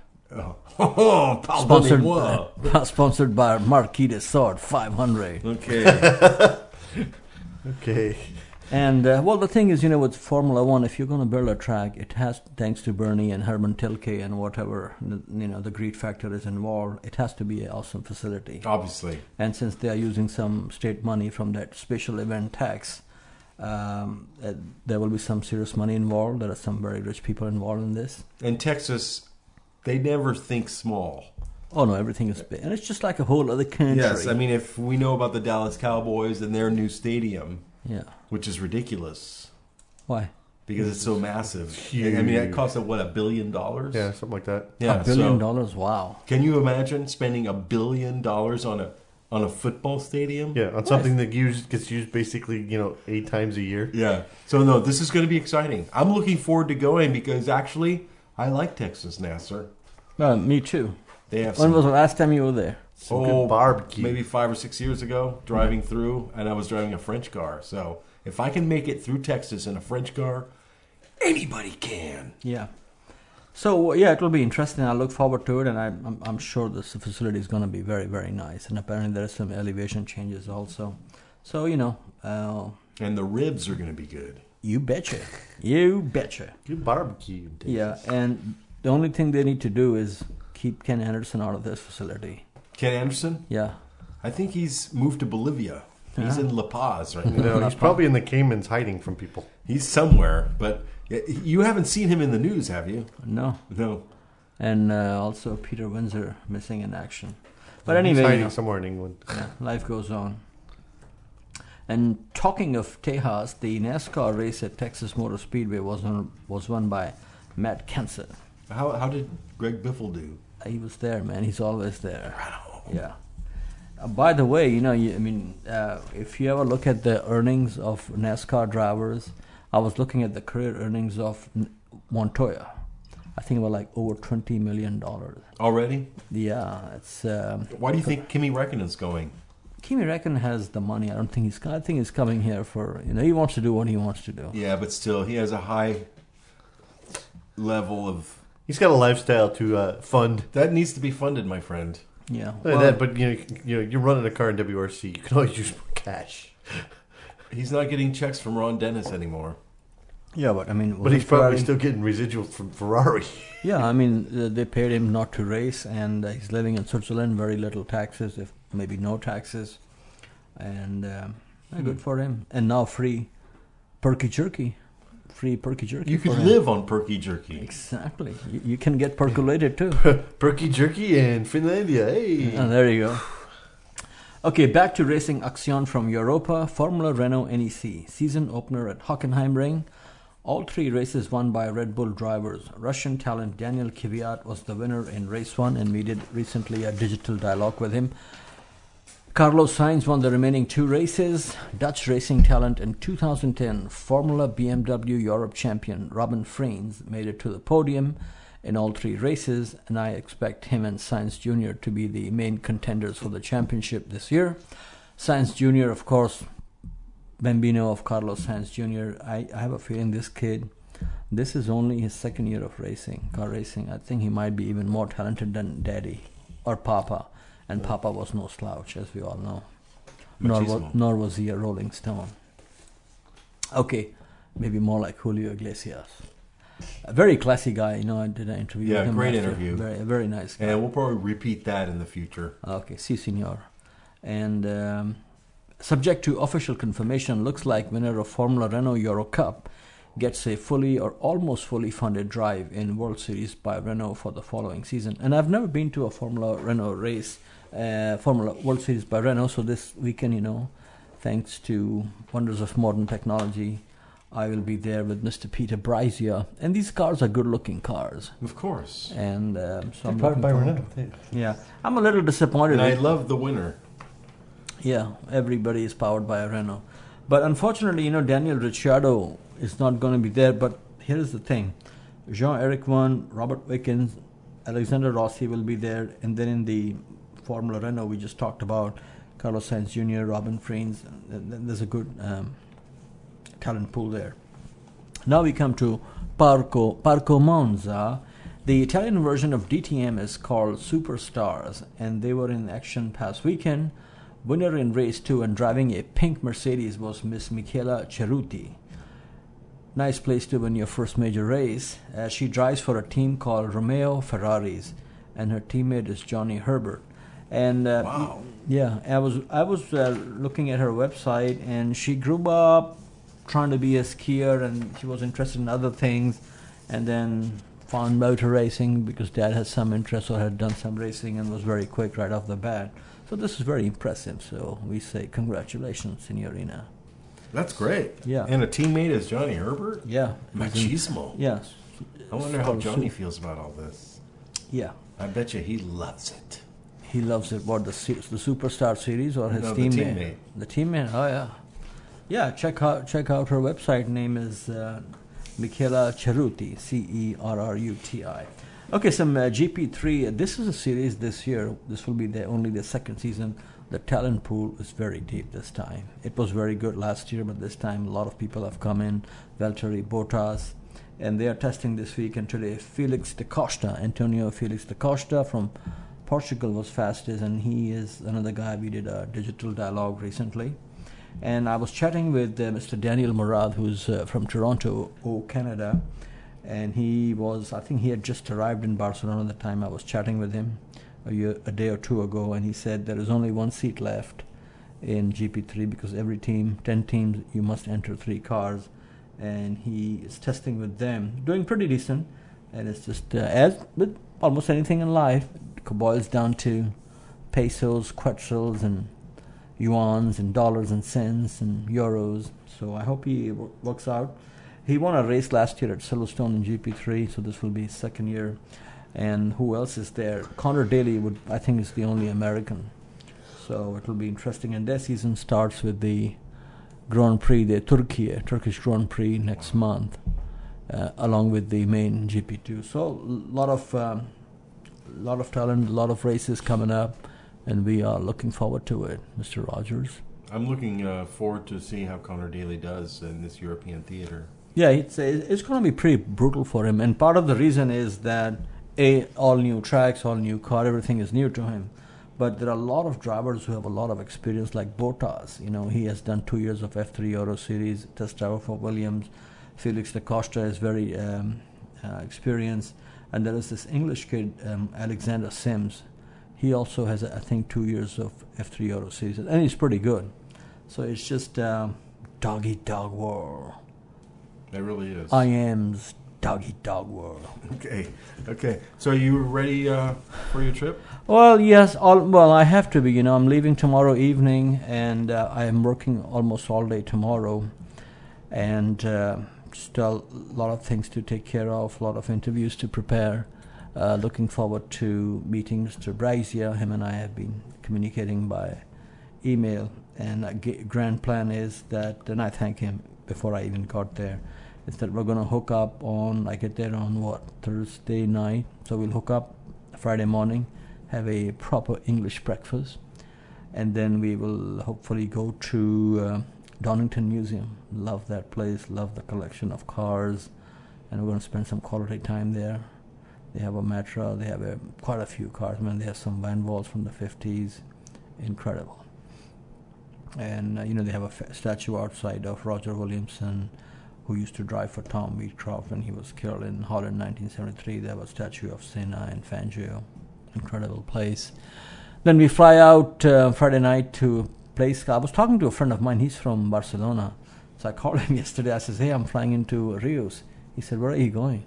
Sponsored by Marquis de Sade 500. Okay. Okay. And, the thing is, with Formula One, if you're going to build a track, it has, thanks to Bernie and Herman Tilke and whatever, the greed factor is involved, it has to be an awesome facility. Obviously. And since they are using some state money from that special event tax, there will be some serious money involved. There are some very rich people involved in this. In Texas, they never think small. Oh, no, everything is big. And it's just like a whole other country. Yes, I mean, if we know about the Dallas Cowboys and their new stadium, which is ridiculous. Why? Because it's so massive. Huge. I mean, it costs, $1 billion? Yeah, something like that. Yeah, $1 billion, wow. Can you imagine spending $1 billion on a football stadium? Yeah, on something that gets used basically, 8 times a year. Yeah. So, no, this is going to be exciting. I'm looking forward to going because, actually, I like Texas NASCAR. Me too. They have When was the last time you were there? Some good barbecue. Maybe 5 or 6 years ago, driving through, and I was driving a French car. So if I can make it through Texas in a French car, anybody can. Yeah. So, it will be interesting. I look forward to it, and I'm sure this facility is going to be very, very nice. And apparently there are some elevation changes also. So, and the ribs are going to be good. You betcha. You betcha. Good barbecue. Yeah, and the only thing they need to do is keep Ken Anderson out of this facility. Ken Anderson? Yeah. I think he's moved to Bolivia. He's in La Paz right now. No, he's probably in the Caymans hiding from people. He's somewhere, but you haven't seen him in the news, have you? No. No. And also Peter Windsor missing in action. But He's anyway, hiding somewhere in England. yeah, life goes on. And talking of Tejas, the NASCAR race at Texas Motor Speedway was won by Matt Kenseth. How did Greg Biffle do? He was there, man. He's always there. Yeah. By the way, if you ever look at the earnings of NASCAR drivers, I was looking at the career earnings of Montoya. I think about like over $20 million. Already? Yeah, it's. Why do you think Kimi Räikkönen's going? Kimi Räikkönen has the money. I think he's coming here for, he wants to do what he wants to do. Yeah, but still, he has a high level of... He's got a lifestyle to fund. That needs to be funded, my friend. Yeah. But you're running a car in WRC. You can always use more cash. He's not getting checks from Ron Dennis anymore. Yeah, but But he's probably still getting residuals from Ferrari. Yeah, they paid him not to race, and he's living in Switzerland, very little taxes, if maybe no taxes, and good for him. And now free perky jerky. Free perky jerky. You could live on perky jerky. Exactly. You can get percolated too. Perky jerky in Finlandia. Hey. Oh, there you go. Okay, back to racing action from Europa. Formula Renault NEC. Season opener at Hockenheimring. All three races won by Red Bull drivers. Russian talent Daniel Kvyat was the winner in race 1, and we did recently a digital dialogue with him. Carlos Sainz won the remaining 2 races. Dutch racing talent and 2010 Formula BMW Europe champion Robin Freins made it to the podium in all 3 races, and I expect him and Sainz Jr. to be the main contenders for the championship this year. Sainz Jr., of course, Bambino of Carlos Sainz Jr. I have a feeling this kid, this is only his 2nd year of car racing. I think he might be even more talented than Daddy or Papa. And Papa was no slouch, as we all know. Nor was he a Rolling Stone. Okay, maybe more like Julio Iglesias. A very classy guy, I did an interview with him. Yeah, great after. interview. Very, very nice guy. And we'll probably repeat that in the future. Okay, si senor. And subject to official confirmation, looks like winner of Formula Renault Euro Cup gets a fully or almost fully funded drive in World Series by Renault for the following season. And I've never been to a Formula Renault race, Formula World Series by Renault, so this weekend, thanks to wonders of modern technology, I will be there with Mr. Peter Brizia. And these cars are good-looking cars. Of course. And so I'm Powered by looking Renault. forward- Yeah, I'm a little disappointed. And I love the winner. Yeah, everybody is powered by a Renault. But unfortunately, Daniel Ricciardo is not going to be there. But here's the thing. Jean-Eric Vaughan, Robert Wickens, Alexander Rossi will be there. And then in the Formula Renault we just talked about, Carlos Sainz Jr., Robin Freins. There's a good talent pool there. Now we come to Parco Monza. The Italian version of DTM is called Superstars, and they were in action past weekend. Winner in race 2 and driving a pink Mercedes was Miss Michela Ceruti. Nice place to win your first major race. She drives for a team called Romeo Ferraris, and her teammate is Johnny Herbert. And Wow. yeah, I was looking at her website, and she grew up trying to be a skier, and she was interested in other things, and then found motor racing because Dad had some interest or had done some racing and was very quick right off the bat. So this is very impressive. So we say congratulations, Signorina. That's great. Yeah. And a teammate is Johnny Herbert? Yeah. Machismo. Yes. I wonder how Johnny feels about all this. Yeah. I bet you he loves it. He loves it. What, the Superstar series or his No, the teammate? teammate. The teammate. Oh yeah. Yeah. Check out her website. Name is Michela Ceruti. Cerruti. Okay, some GP3. This is a series this year. This will be only the 2nd season. The talent pool is very deep this time. It was very good last year, but this time a lot of people have come in. Valtteri Bottas, and they are testing this week and today. Antonio Felix da Costa from Portugal was fastest, and he is another guy. We did a digital dialogue recently. And I was chatting with Mr. Daniel Murad, who's from Toronto, Canada. And I think he had just arrived in Barcelona at the time I was chatting with him a day or two ago, and he said there is only one seat left, in GP3 because every team, 10 teams, you must enter 3 cars, and he is testing with them, doing pretty decent. And it's just as with almost anything in life, it boils down to pesos, quetzals, and yuans, and dollars, and cents, and euros. So I hope he works out. He won a race last year at Silverstone in GP3, so this will be his second year. And who else is there? Connor Daly I think is the only American. So it will be interesting. And their season starts with the Grand Prix de Turkey, Turkish Grand Prix next month, along with the main GP2. So a lot of talent, a lot of races coming up, and we are looking forward to it, Mr. Rogers. I'm looking forward to seeing how Connor Daly does in this European theater. Yeah, it's going to be pretty brutal for him, and part of the reason is that all new tracks, all new car, everything is new to him. But there are a lot of drivers who have a lot of experience, like Bottas. He has done 2 years of F3 Euro Series, test driver for Williams. Felix da Costa is very experienced, and there is this English kid, Alexander Sims. He also has, I think, 2 years of F3 Euro Series, and he's pretty good. So it's just dog-eat-dog war. It really is. I am's dog-eat-dog war. Okay. So are you ready for your trip? Well, yes. I have to be. I'm leaving tomorrow evening, and I am working almost all day tomorrow, and just a lot of things to take care of, a lot of interviews to prepare. Looking forward to meeting Mr. Brazia. Him and I have been communicating by email, and grand plan is that, and I thank him before I even got there, is that we're going to hook up I get there on Thursday night, so we'll hook up Friday morning, have a proper English breakfast, and then we will hopefully go to Donington Museum. Love that place, love the collection of cars, and we're going to spend some quality time there. They have a Matra, they have quite a few cars, they have some Van Walls from the 50s, incredible. And they have a statue outside of Roger Williamson, who used to drive for Tom Wheatcroft when he was killed in Holland in 1973. They have a statue of Senna and Fangio. Incredible place. Then we fly out Friday night to a place. I was talking to a friend of mine. He's from Barcelona. So I called him yesterday. I said, hey, I'm flying into Rios. He said, where are you going?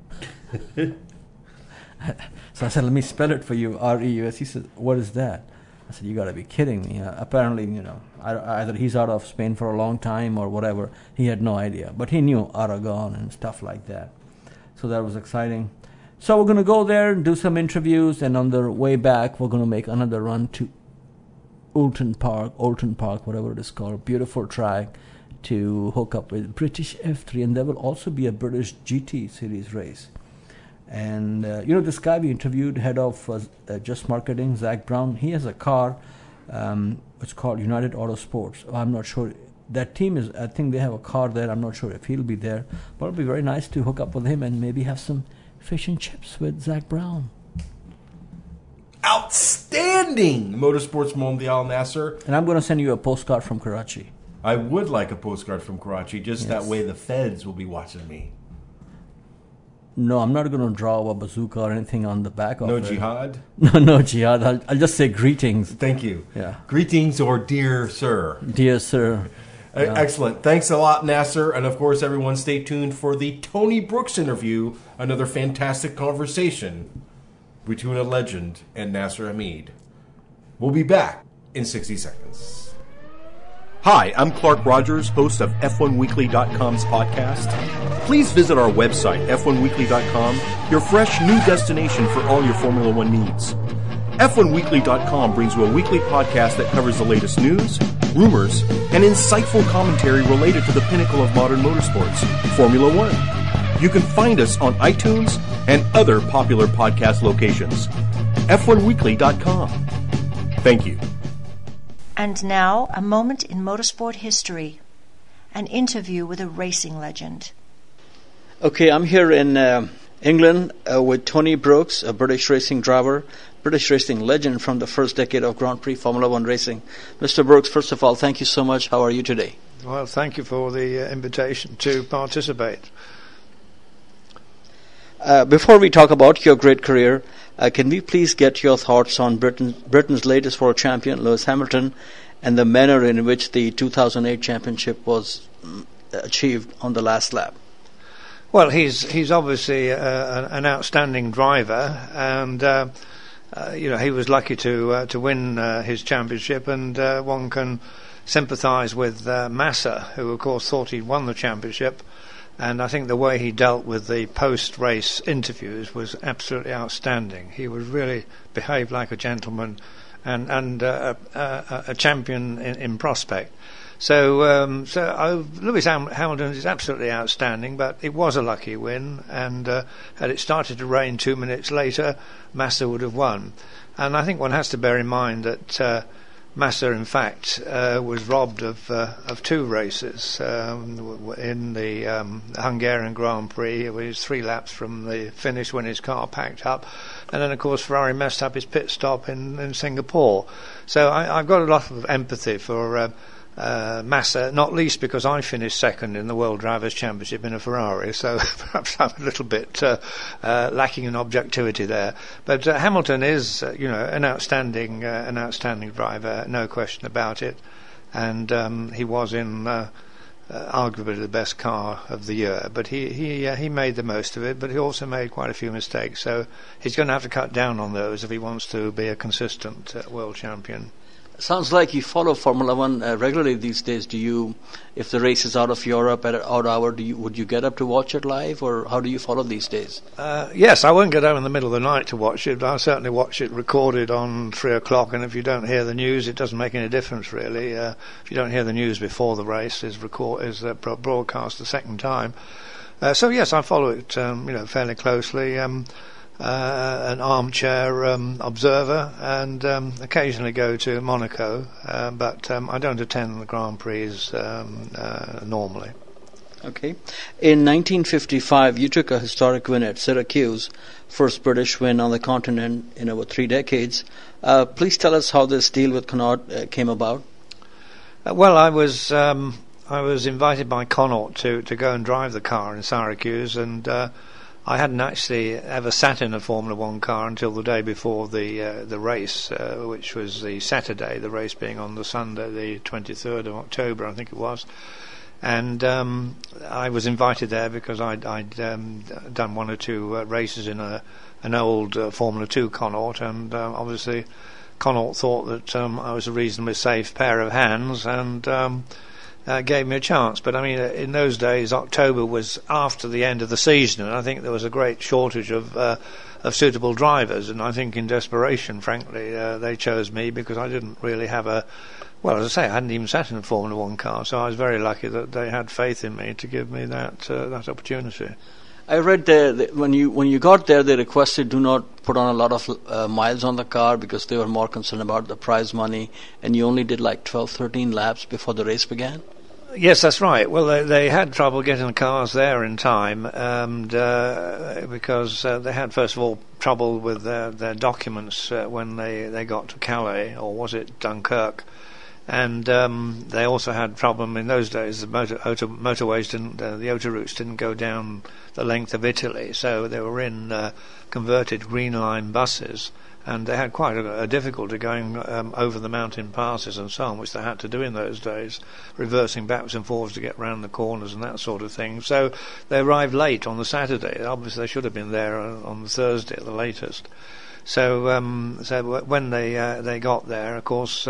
So I said, let me spell it for you, R-E-U-S. He said, what is that? I said, you got to be kidding me. Apparently, either he's out of Spain for a long time or whatever. He had no idea. But he knew Aragon and stuff like that. So that was exciting. So we're going to go there and do some interviews. And on the way back, we're going to make another run to Oulton Park, whatever it is called. Beautiful track to hook up with British F3. And there will also be a British GT Series race. And, this guy we interviewed, head of Just Marketing, Zach Brown, he has a car. It's called United Autosports. I'm not sure. That team I think they have a car there. I'm not sure if he'll be there. But it'll be very nice to hook up with him and maybe have some fish and chips with Zach Brown. Outstanding! Motorsports Mondial, Nasser. And I'm going to send you a postcard from Karachi. I would like a postcard from Karachi, just that way the feds will be watching me. No, I'm not going to draw a bazooka or anything on the back of it. No jihad? No jihad. I'll just say greetings. Thank you. Yeah. Greetings or dear sir. Dear sir. Yeah. Excellent. Thanks a lot, Nasser. And of course, everyone stay tuned for the Tony Brooks interview. Another fantastic conversation between a legend and Nasser Hamid. We'll be back in 60 seconds. Hi, I'm Clark Rogers, host of F1Weekly.com's podcast. Please visit our website, F1Weekly.com, your fresh new destination for all your Formula One needs. F1Weekly.com brings you a weekly podcast that covers the latest news, rumors, and insightful commentary related to the pinnacle of modern motorsports, Formula One. You can find us on iTunes and other popular podcast locations. F1Weekly.com. Thank you. And now, a moment in motorsport history. An interview with a racing legend. Okay, I'm here in England with Tony Brooks, a British racing driver, British racing legend from the first decade of Grand Prix Formula One racing. Mr. Brooks, first of all, thank you so much. How are you today? Well, thank you for the invitation to participate. Before we talk about your great career, can we please get your thoughts on Britain's latest world champion, Lewis Hamilton, and the manner in which the 2008 championship was achieved on the last lap? Well, he's obviously an outstanding driver, and he was lucky to win his championship, and one can sympathise with Massa, who of course thought he'd won the championship. And I think the way he dealt with the post-race interviews was absolutely outstanding. He was really behaved like a gentleman and a champion in prospect. So Lewis Hamilton is absolutely outstanding, but it was a lucky win. And had it started to rain 2 minutes later, Massa would have won. And I think one has to bear in mind that Massa, in fact, was robbed of 2 races in the Hungarian Grand Prix. It was 3 laps from the finish when his car packed up, and then of course Ferrari messed up his pit stop in Singapore. So I've got a lot of empathy for Massa, not least because I finished second in the World Drivers' Championship in a Ferrari, so perhaps I'm a little bit lacking in objectivity there. But Hamilton is, an outstanding driver, no question about it, and he was in arguably the best car of the year. But he made the most of it, but he also made quite a few mistakes, so he's going to have to cut down on those if he wants to be a consistent world champion. Sounds like you follow Formula One regularly these days. Do you, if the race is out of Europe at an odd hour, would you get up to watch it live, or how do you follow these days? Yes, I won't get home in the middle of the night to watch it, but I'll certainly watch it recorded on 3 o'clock, and if you don't hear the news, it doesn't make any difference, really. If you don't hear the news before the race is broadcast the second time. So yes, I follow it fairly closely. An armchair observer, and occasionally go to Monaco, but I don't attend the Grand Prix normally. Okay. In 1955, you took a historic win at Syracuse, first British win on the continent in over 3 decades. Please tell us how this deal with Connaught came about. Well, I was invited by Connaught to go and drive the car in Syracuse, and I hadn't actually ever sat in a Formula One car until the day before the race, which was the Saturday, the race being on the Sunday, the 23rd of October, I think it was. And I was invited there because I'd done 1 or 2 races in an old Formula 2 Connaught, and obviously Connaught thought that I was a reasonably safe pair of hands, and gave me a chance. But I mean, in those days, October was after the end of the season, and I think there was a great shortage of suitable drivers, and I think in desperation, frankly, they chose me because I didn't really have as I say, I hadn't even sat in a Formula One car, so I was very lucky that they had faith in me to give me that opportunity. I read that when you got there, they requested do not put on a lot of miles on the car because they were more concerned about the prize money, and you only did like 12, 13 laps before the race began? Yes, that's right. Well, they had trouble getting the cars there in time, and because they had, first of all, trouble with their documents when they got to Calais, or was it Dunkirk? And they also had problem in those days. The motorways didn't, the autoroutes didn't go down the length of Italy, so they were in converted Green Line buses, and they had quite a difficulty going over the mountain passes and so on, which they had to do in those days, reversing backwards and forwards to get round the corners and that sort of thing. So they arrived late on the Saturday. Obviously, they should have been there on the Thursday at the latest. So when they got there, of course.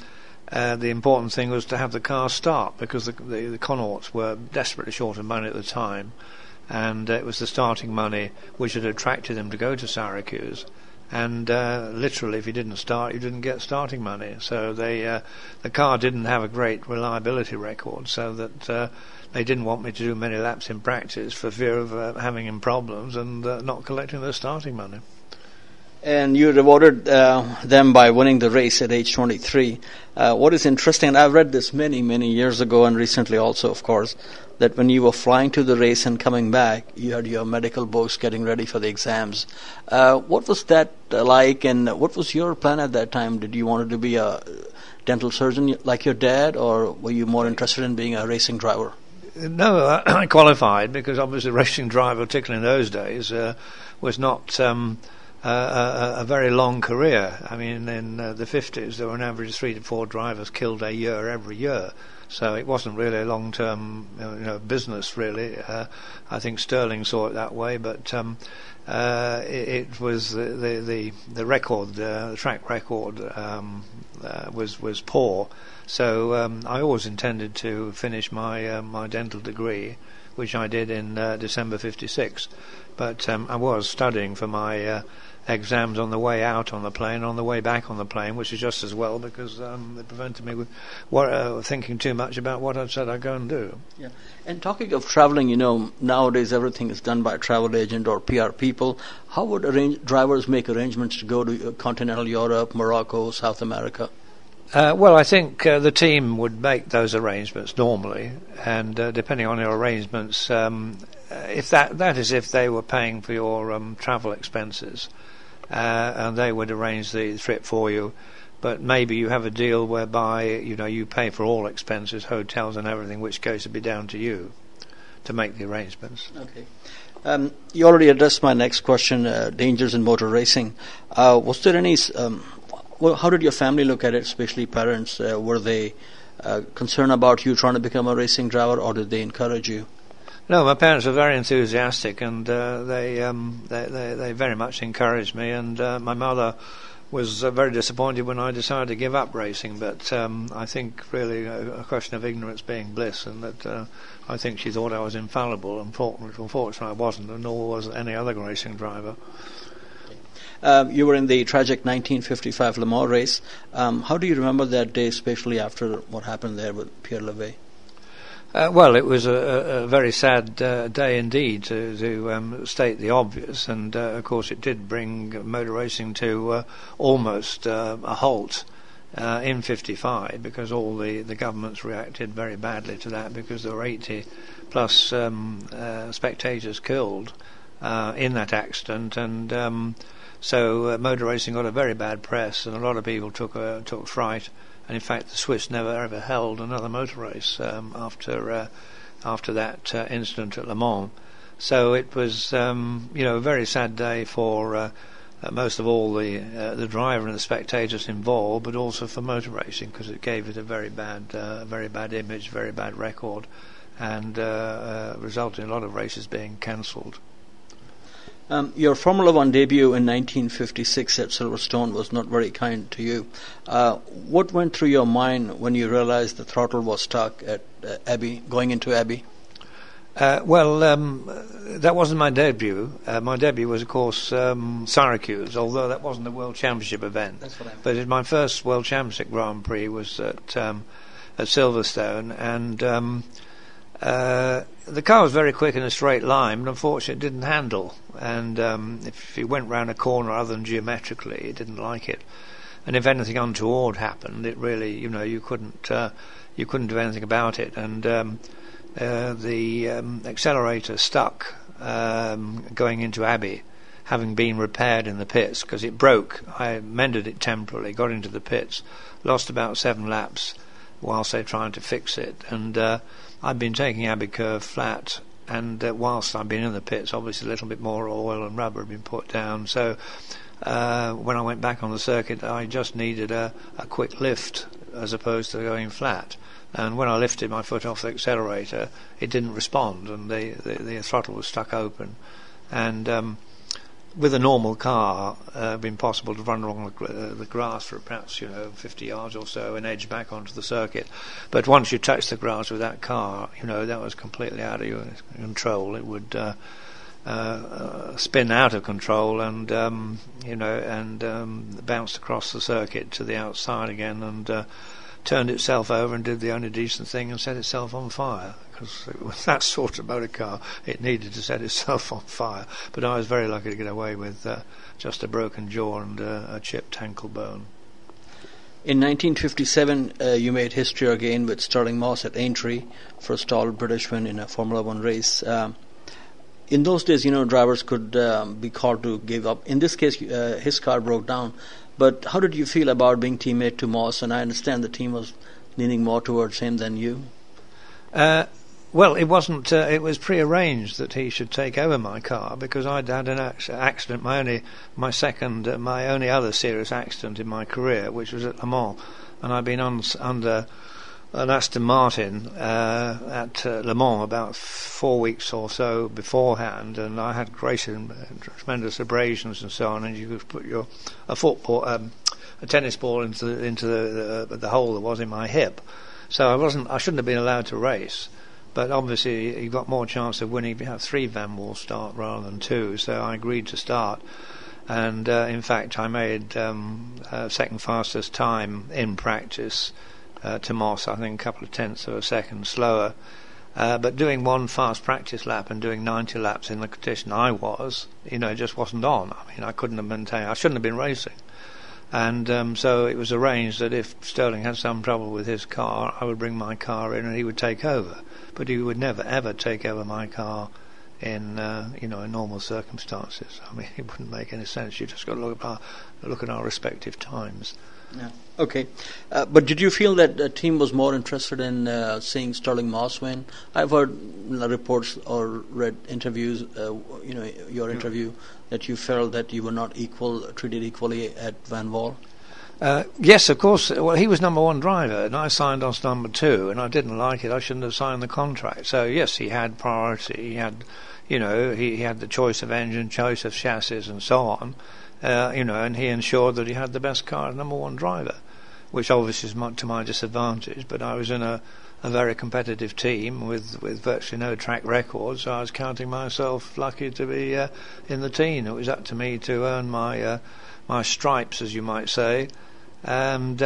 The important thing was to have the car start, because the Connaughts were desperately short of money at the time, and it was the starting money which had attracted them to go to Syracuse. And literally, if you didn't start, you didn't get starting money. So the car didn't have a great reliability record, so that they didn't want me to do many laps in practice for fear of having problems and not collecting their starting money. And you rewarded them by winning the race at age 23. What is interesting, and I've read this many, many years ago, and recently also, of course, that when you were flying to the race and coming back, you had your medical books getting ready for the exams. What was that like, and what was your plan at that time? Did you want to be a dental surgeon like your dad, or were you more interested in being a racing driver? No, I qualified because obviously racing driver, particularly in those days, was not a very long career. I mean, in the 50s, there were an average 3 to 4 drivers killed a year every year. So it wasn't really a long-term business, really. I think Sterling saw it that way, but it was the record, the track record was poor. So I always intended to finish my dental degree, which I did in December '56. But I was studying for my exams on the way out on the plane, on the way back on the plane, which is just as well, because it prevented me with thinking too much about what I'd said I'd go and do. Yeah. And talking of traveling, nowadays everything is done by travel agent or PR people. How would drivers make arrangements to go to continental Europe, Morocco, South America? Well, I think the team would make those arrangements normally, and depending on your arrangements, if that is if they were paying for your travel expenses, and they would arrange the trip for you. But maybe you have a deal whereby you pay for all expenses, hotels and everything, which case it'd be down to you to make the arrangements. Okay. You already addressed my next question, dangers in motor racing. Was there any... how did your family look at it, especially parents? Were they concerned about you trying to become a racing driver, or did they encourage you? No, my parents were very enthusiastic, and they very much encouraged me. And my mother was very disappointed when I decided to give up racing. But I think really a question of ignorance being bliss, and that I think she thought I was infallible. Unfortunately, I wasn't, and nor was any other racing driver. You were in the tragic 1955 Le Mans race. How do you remember that day, especially after what happened there with Pierre Levy? Well, it was a very sad day indeed, to state the obvious, and of course it did bring motor racing to almost a halt in '55, because all the governments reacted very badly to that, because there were 80 plus spectators killed in that accident, and so motor racing got a very bad press, and a lot of people took fright. And in fact, the Swiss never ever held another motor race after that incident at Le Mans. So it was, a very sad day for most of all the driver and the spectators involved, but also for motor racing, because it gave it a very bad image, very bad record, and resulted in a lot of races being cancelled. Your Formula One debut in 1956 at Silverstone was not very kind to you. What went through your mind when you realized the throttle was stuck at Abbey, going into Abbey? That wasn't my debut. My debut was, of course, Syracuse, although that wasn't a World Championship event. That's what I meant. But my first World Championship Grand Prix was at Silverstone, and the car was very quick in a straight line, but unfortunately it didn't handle, and if you went round a corner other than geometrically, it didn't like it, and if anything untoward happened, it really, you couldn't do anything about it, and the accelerator stuck going into Abbey, having been repaired in the pits, because it broke. I mended it temporarily, got into the pits, lost about 7 laps whilst they tried to fix it, and I'd been taking Abbey Curve flat, and whilst I'd been in the pits, obviously a little bit more oil and rubber had been put down, so when I went back on the circuit, I just needed a quick lift as opposed to going flat, and when I lifted my foot off the accelerator, it didn't respond, and the throttle was stuck open, and with a normal car, it would been possible to run along the grass for perhaps 50 yards or so and edge back onto the circuit. But once you touch the grass with that car, that was completely out of your control. It would spin out of control and bounced across the circuit to the outside again, and turned itself over and did the only decent thing and set itself on fire, because with that sort of motor car it needed to set itself on fire. But I was very lucky to get away with just a broken jaw and a chipped ankle bone. In 1957 you made history again with Stirling Moss at Aintree, first all Britishman in a Formula One race. In those days, drivers could be called to give up. In this case, his car broke down. But how did you feel about being teammate to Moss? And I understand the team was leaning more towards him than you. Well, it wasn't. It was prearranged that he should take over my car because I'd had an accident. My only other serious accident in my career, which was at Le Mans, and I'd been under an Aston Martin at Le Mans about 4 weeks or so beforehand, and I had great and tremendous abrasions and so on. And you could put a tennis ball into the hole that was in my hip. So I shouldn't have been allowed to race. But obviously, you got more chance of winning if you have 3 Vanwall start rather than 2. So I agreed to start, and in fact, I made second fastest time in practice to Moss. I think a couple of tenths of a second slower. But doing one fast practice lap and doing 90 laps in the condition I was, it just wasn't on. I mean, I couldn't have maintained. I shouldn't have been racing. And so it was arranged that if Sterling had some trouble with his car, I would bring my car in and he would take over. But he would never ever take over my car in in normal circumstances. I mean, it wouldn't make any sense. You just got to look at our respective times. Yeah. Okay. But did you feel that the team was more interested in seeing Sterling Moss win? I've heard reports or read interviews, your interview, that you felt that you were not treated equally at Vanwall. Yes, of course. Well, he was number 1 driver, and I signed on to number 2, and I didn't like it. I shouldn't have signed the contract. So yes, he had priority. He had, he had the choice of engine, choice of chassis, and so on. And he ensured that he had the best car as number 1 driver, which obviously is to my disadvantage. But I was in a very competitive team with virtually no track record, so I was counting myself lucky to be in the team. It was up to me to earn my stripes, as you might say, and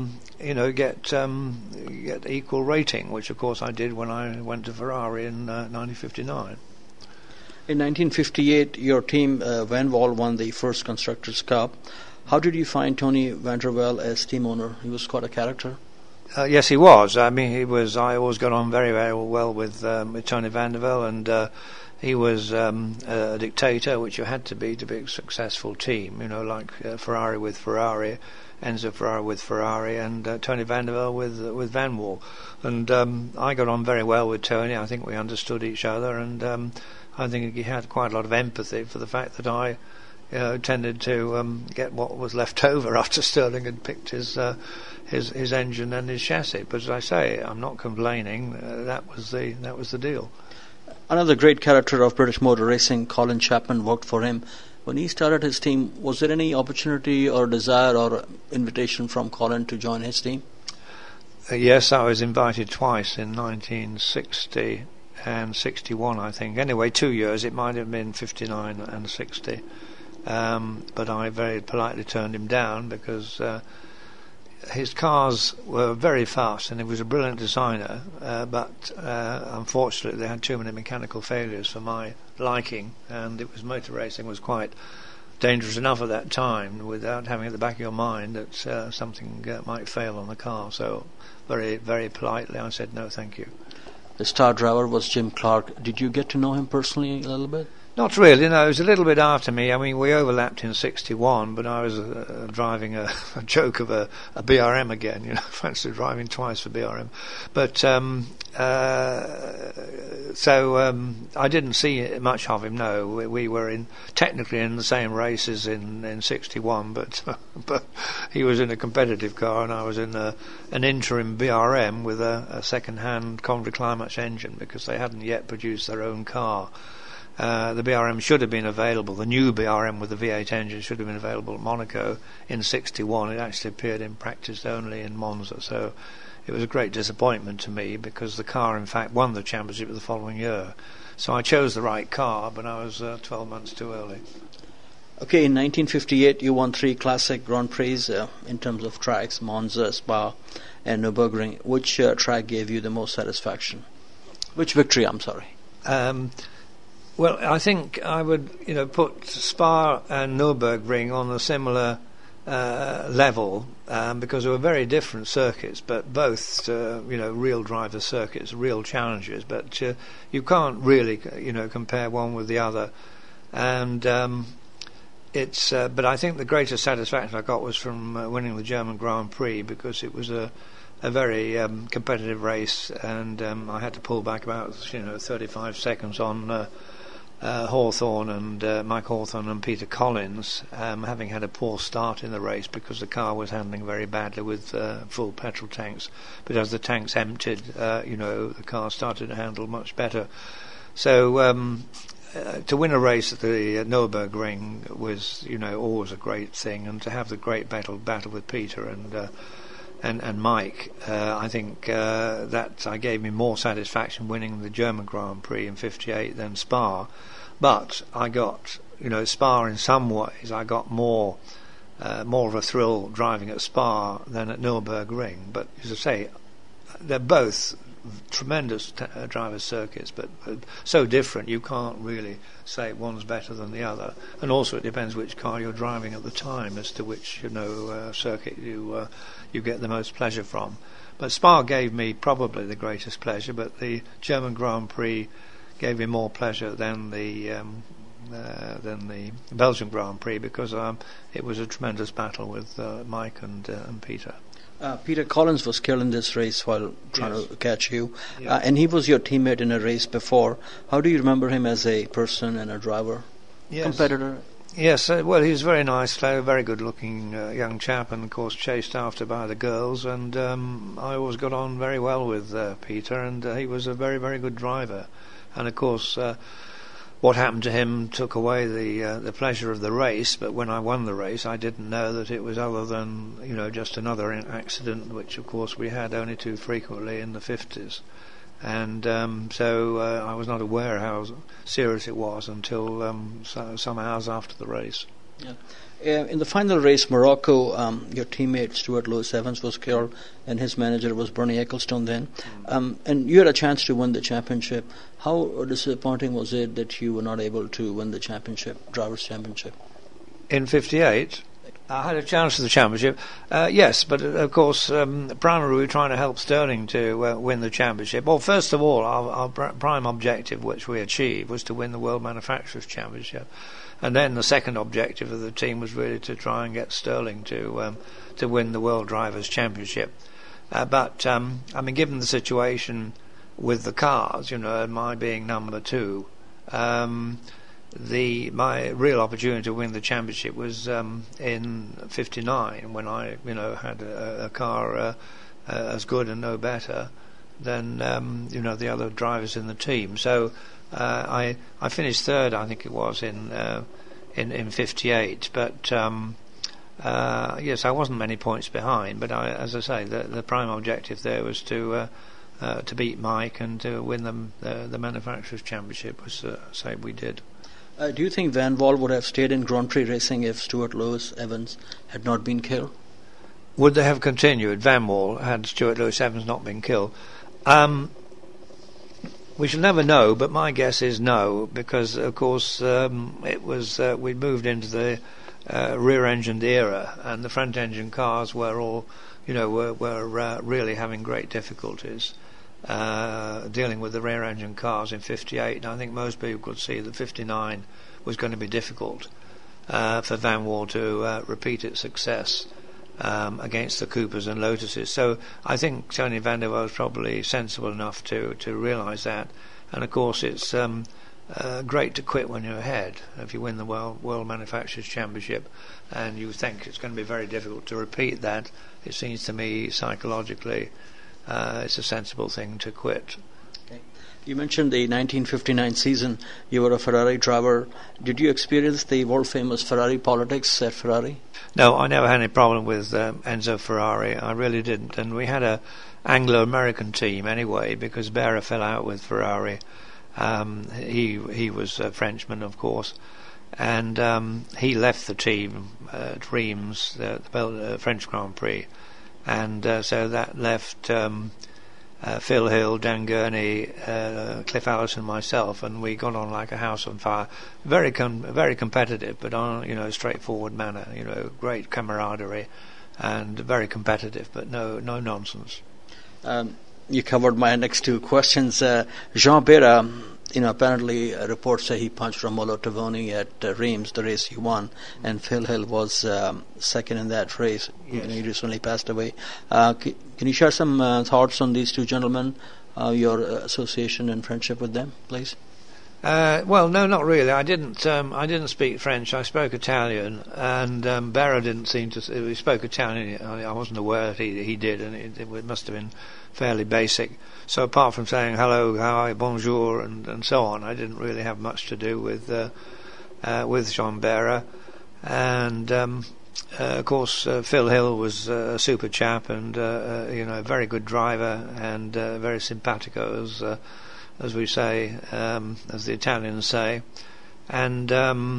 get equal rating, which of course I did when I went to Ferrari in 1959. In 1958, your team, Vanwall, won the first Constructors' Cup. How did you find Tony Vanderwell as team owner? He was quite a character. Yes, he was. I mean, he was. I always got on very, very well with Tony Vanderwell, and he was a dictator, which you had to be a successful team. Like Ferrari with Ferrari, Enzo Ferrari with Ferrari, and Tony Vanderwell with Vanwall. And I got on very well with Tony. I think we understood each other, and I think he had quite a lot of empathy for the fact that I tended to get what was left over after Sterling had picked his engine and his chassis. But as I say, I'm not complaining. That was the deal. Another great character of British motor racing, Colin Chapman, worked for him. When he started his team, was there any opportunity or desire or invitation from Colin to join his team? Yes, I was invited twice in 1960 and 61, I think. Anyway, 2 years. It might have been 59 and 60. But I very politely turned him down because his cars were very fast, and he was a brilliant designer, but unfortunately they had too many mechanical failures for my liking, and motor racing was quite dangerous enough at that time without having at the back of your mind that something might fail on the car. So very, very politely I said no, thank you. The star driver was Jim Clark. Did you get to know him personally a little bit? Not really, no. It was a little bit after me. I mean, we overlapped in 61, but I was driving a joke of a BRM again, fancy driving twice for BRM. But so I didn't see much of him, no. We were technically in the same races in 61, but he was in a competitive car and I was in an interim BRM with a second-hand Coventry Climax engine because they hadn't yet produced their own car. The BRM should have been available, the new BRM with the V8 engine should have been available at Monaco in 61. It actually appeared in practice only in Monza, so it was a great disappointment to me because the car in fact won the championship the following year. So I chose the right car, but I was 12 months too early. Okay, in 1958 you won 3 classic Grand Prix in terms of tracks, Monza, Spa and Nürburgring. Which track gave you the most satisfaction? Which victory, I'm sorry? Well, I think I would, put Spa and Nürburgring on a similar level because they were very different circuits, but both, real driver circuits, real challenges. But you can't really, compare one with the other. And but I think the greatest satisfaction I got was from winning the German Grand Prix because it was a a very competitive race, and I had to pull back about 35 seconds on Hawthorne and Mike Hawthorne and Peter Collins, having had a poor start in the race because the car was handling very badly with full petrol tanks. But as the tanks emptied, the car started to handle much better. So to win a race at the Nürburgring was, always a great thing, and to have the great battle with Peter and Mike, I think that gave me more satisfaction winning the German Grand Prix in '58 than Spa. But I got, Spa in some ways, I got more of a thrill driving at Spa than at Nürburgring. But as I say, they're both tremendous driver's circuits, but so different you can't really say one's better than the other. And also it depends which car you're driving at the time as to which circuit you get the most pleasure from. But Spa gave me probably the greatest pleasure, but the German Grand Prix gave me more pleasure than the Belgian Grand Prix, because it was a tremendous battle with Mike and Peter. Peter Collins was killed in this race while trying to catch you, Yes. and he was your teammate in a race before. How do you remember him as a person and a driver, competitor? Yes, well, he was a very nice fellow, very good-looking young chap, and of course chased after by the girls. And I always got on very well with Peter, and he was a very, very good driver. And of course, what happened to him took away the pleasure of the race. But when I won the race, I didn't know that it was other than just another accident, which of course we had only too frequently in the 50s. And so I was not aware how serious it was until some hours after the race. Yeah. In the final race, Morocco, your teammate Stuart Lewis Evans was killed, and his manager was Bernie Ecclestone then. And you had a chance to win the championship. How disappointing was it that you were not able to win the championship, drivers' championship? In '58, I had a chance for the championship. Yes, but of course, primarily we were trying to help Sterling to win the championship. Well, first of all, our prime objective, which we achieved, was to win the World Manufacturers' Championship. And then the second objective of the team was really to try and get Sterling to win the World Drivers' Championship. But given the situation with the cars, and my being number 2, my real opportunity to win the championship was in '59, when I had a car as good and no better than the other drivers in the team. So I finished third, I think it was, in '58. But yes, I wasn't many points behind. But as I say, the prime objective there was to beat Mike and to win the Manufacturers' Championship, which say we did. Do you think Van Wall would have stayed in Grand Prix racing if Stuart Lewis Evans had not been killed? Would they have continued, Van Wall, had Stuart Lewis Evans not been killed? We shall never know, but my guess is no, because of course it was we moved into the rear-engined era, and the front-engine cars were all, were really having great difficulties dealing with the rear-engine cars in '58. And I think most people could see that '59 was going to be difficult for Van Wall to repeat its success against the Coopers and Lotuses. So I think Tony van der Waal was probably sensible enough to realise that. And of course it's great to quit when you're ahead. If you win the World Manufacturers' Championship and you think it's going to be very difficult to repeat that, it seems to me psychologically it's a sensible thing to quit. Okay. You mentioned the 1959 season. You were a Ferrari driver. Did you experience the world-famous Ferrari politics at Ferrari? No, I never had any problem with Enzo Ferrari. I really didn't. And we had a Anglo-American team anyway, because Berra fell out with Ferrari. He was a Frenchman, of course, and he left the team at Reims, the French Grand Prix, and so that left Phil Hill, Dan Gurney, Cliff Allison, myself, and we got on like a house on fire. Very competitive, but on a straightforward manner. Great camaraderie, and very competitive, but no nonsense. You covered my next two questions. Jean Berra, apparently reports say he punched Romolo Tavoni at Reims, the race he won, and Phil Hill was second in that race. Yes. He recently passed away. Can you share some thoughts on these two gentlemen, your association and friendship with them, please? Well, no, not really. I didn't speak French. I spoke Italian, and Berra didn't seem to. He spoke Italian. I wasn't aware that he did, and it must have been fairly basic. So apart from saying hello, hi, bonjour, and so on, I didn't really have much to do with Jean Berra. And of course, Phil Hill was a super chap, and a very good driver, and very simpatico, as we say, as the Italians say. And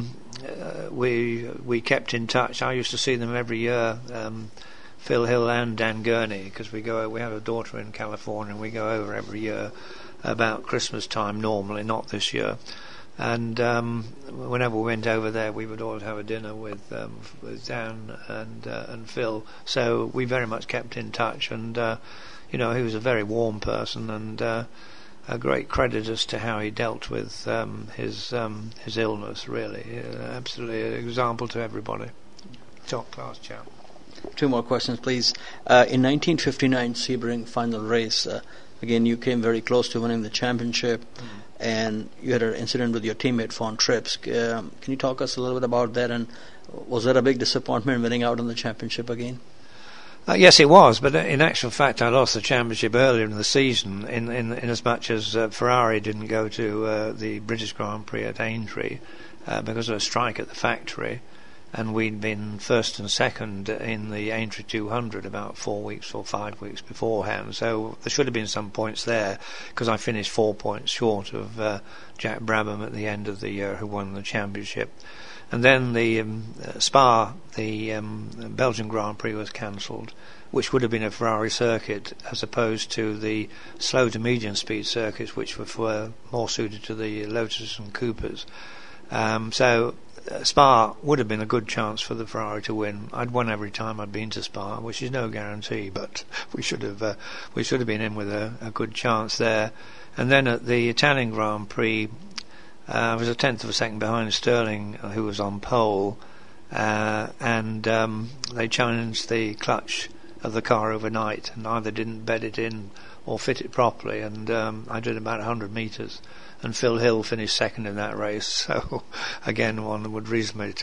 we kept in touch. I used to see them every year, Phil Hill and Dan Gurney, because we have a daughter in California, and we go over every year about Christmas time normally, not this year. And whenever we went over there, we would always have a dinner with Dan and Phil. So we very much kept in touch, and he was a very warm person, and a great credit as to how he dealt with his illness. Really, absolutely an example to everybody. Top class chap. Two more questions, please. In 1959 Sebring final race, again you came very close to winning the championship, and you had an incident with your teammate Von Trips. Can you talk us a little bit about that, and was that a big disappointment winning out on the championship again? Yes, it was, but in actual fact I lost the championship earlier in the season in as much as Ferrari didn't go to the British Grand Prix at Aintree because of a strike at the factory, and we'd been first and second in the Aintree 200 about 4 weeks or 5 weeks beforehand, so there should have been some points there, because I finished 4 points short of Jack Brabham at the end of the year, who won the championship. And then the Spa, the Belgian Grand Prix, was cancelled, which would have been a Ferrari circuit as opposed to the slow to medium speed circuits, which were more suited to the Lotus and Coopers. So Spa would have been a good chance for the Ferrari to win. I'd won every time I'd been to Spa, which is no guarantee, but we should have been in with a good chance there. And then at the Italian Grand Prix, I was a tenth of a second behind Sterling, who was on pole, and they challenged the clutch of the car overnight, and either didn't bed it in or fit it properly, and I did about 100 metres, and Phil Hill finished second in that race. So again, one would reasonable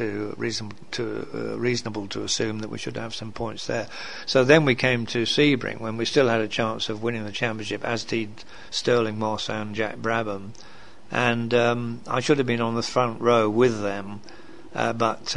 to assume that we should have some points there. So then we came to Sebring, when we still had a chance of winning the championship, as did Sterling Moss and Jack Brabham. And I should have been on the front row with them, but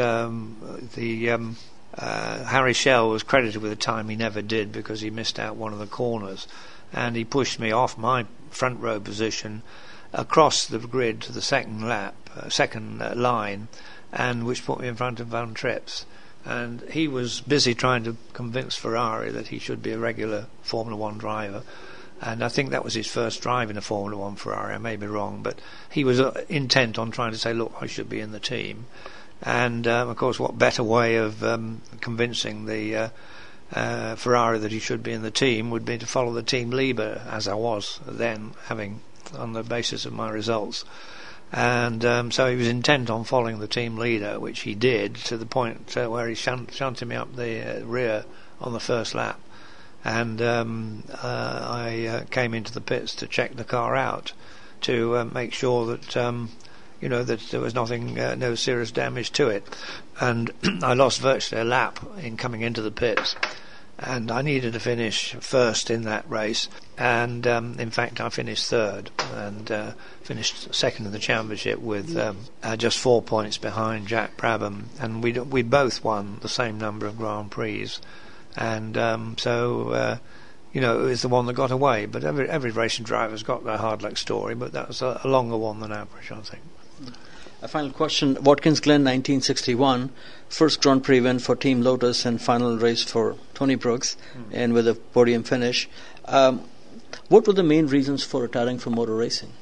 Harry Schell was credited with a time he never did, because he missed out one of the corners, and he pushed me off my front row position across the grid to the second line, and which put me in front of Von Trips. And he was busy trying to convince Ferrari that he should be a regular Formula One driver. And I think that was his first drive in a Formula One Ferrari. I may be wrong, but he was intent on trying to say, look, I should be in the team. And of course, what better way of convincing the Ferrari that he should be in the team would be to follow the team leader, as I was then, having on the basis of my results. And so he was intent on following the team leader, which he did, to the point where he shunted me up the rear on the first lap. And I came into the pits to check the car out to make sure that that there was nothing, no serious damage to it. And I lost virtually a lap in coming into the pits, and I needed to finish first in that race. And in fact, I finished third and finished second in the championship with just 4 points behind Jack Brabham, and we both won the same number of Grand Prix. And so it was the one that got away. But every racing driver's got their hard luck story, but that was a longer one than average, I think. A final question. Watkins Glen 1961, first Grand Prix win for Team Lotus and final race for Tony Brooks, and with a podium finish. What were the main reasons for retiring from motor racing?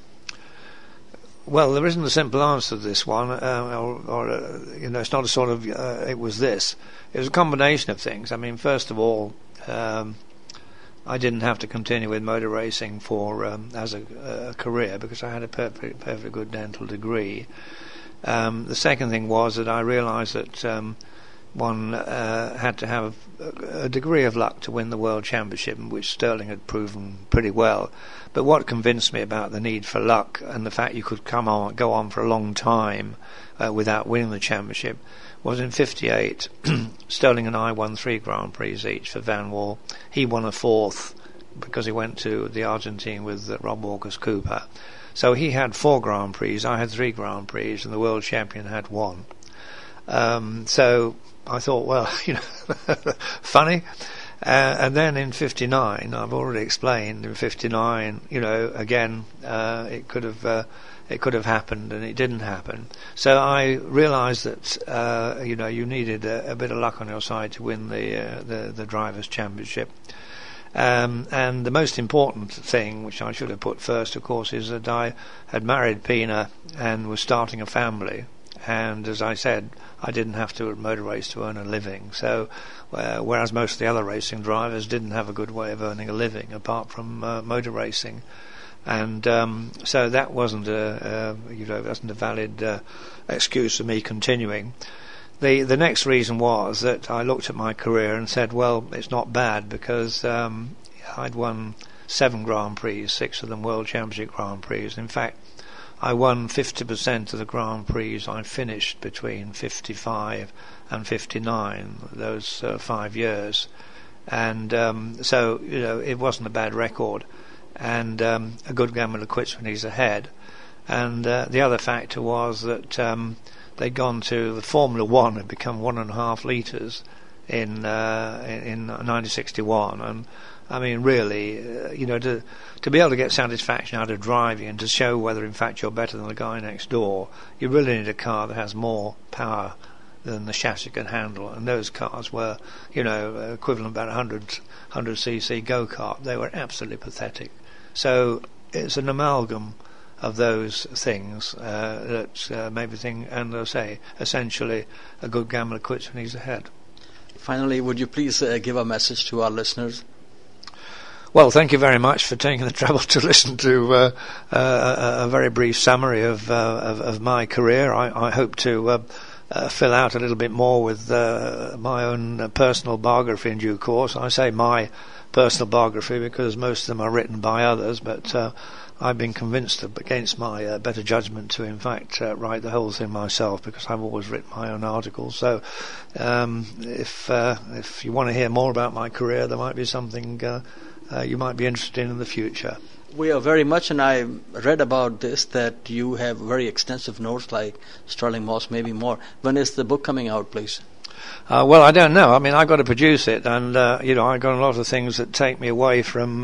Well, there isn't a simple answer to this one, it's not a sort of, it was this. It was a combination of things. I mean, first of all, I I didn't have to continue with motor racing for as a career because I had a perfectly good dental degree. The second thing was that I realised that one had to have a degree of luck to win the World Championship, which Sterling had proven pretty well. But what convinced me about the need for luck and the fact you could go on for a long time without winning the championship was in '58. Sterling and I won 3 Grand Prix each for Van Wall. He won a 4th because he went to the Argentine with Rob Walker's Cooper. So he had 4 Grand Prix, I had 3 Grand Prix, and the world champion had 1. So I thought, well, funny. And then in '59, I've already explained, in '59, again, it could have happened, and it didn't happen. So I realised that you needed a bit of luck on your side to win the drivers' championship. And the most important thing, which I should have put first, of course, is that I had married Pina and was starting a family. And as I said, I didn't have to motor race to earn a living. So, whereas most of the other racing drivers didn't have a good way of earning a living apart from motor racing, and so that wasn't a valid excuse for me continuing. The next reason was that I looked at my career and said, well, it's not bad because I'd won 7 Grand Prix, 6 of them World Championship Grand Prix. In fact, I won 50% of the Grand Prix I finished between 55 and 59, those 5 years. And so, it wasn't a bad record. And a good gambler quits when he's ahead. And the other factor was that they'd gone to the Formula One, had become 1.5 litres in 1961. And I mean, really, to be able to get satisfaction out of driving and to show whether in fact you're better than the guy next door, you really need a car that has more power than the chassis can handle. And those cars were, equivalent about 100cc go-kart. They were absolutely pathetic. So it's an amalgam of those things that made me think, and I'll say, essentially, a good gambler quits when he's ahead. Finally, would you please give a message to our listeners? Well, thank you very much for taking the trouble to listen to a very brief summary of my career. I hope to fill out a little bit more with my own personal biography in due course. I say my personal biography because most of them are written by others, but I've been convinced against my better judgment to in fact write the whole thing myself, because I've always written my own articles. So if you want to hear more about my career, there might be something you might be interested in the future. We are very much, and I read about this, that you have very extensive notes like Stirling Moss, maybe more. When is the book coming out, please? Well, I don't know. I mean, I've got to produce it, and I've got a lot of things that take me away from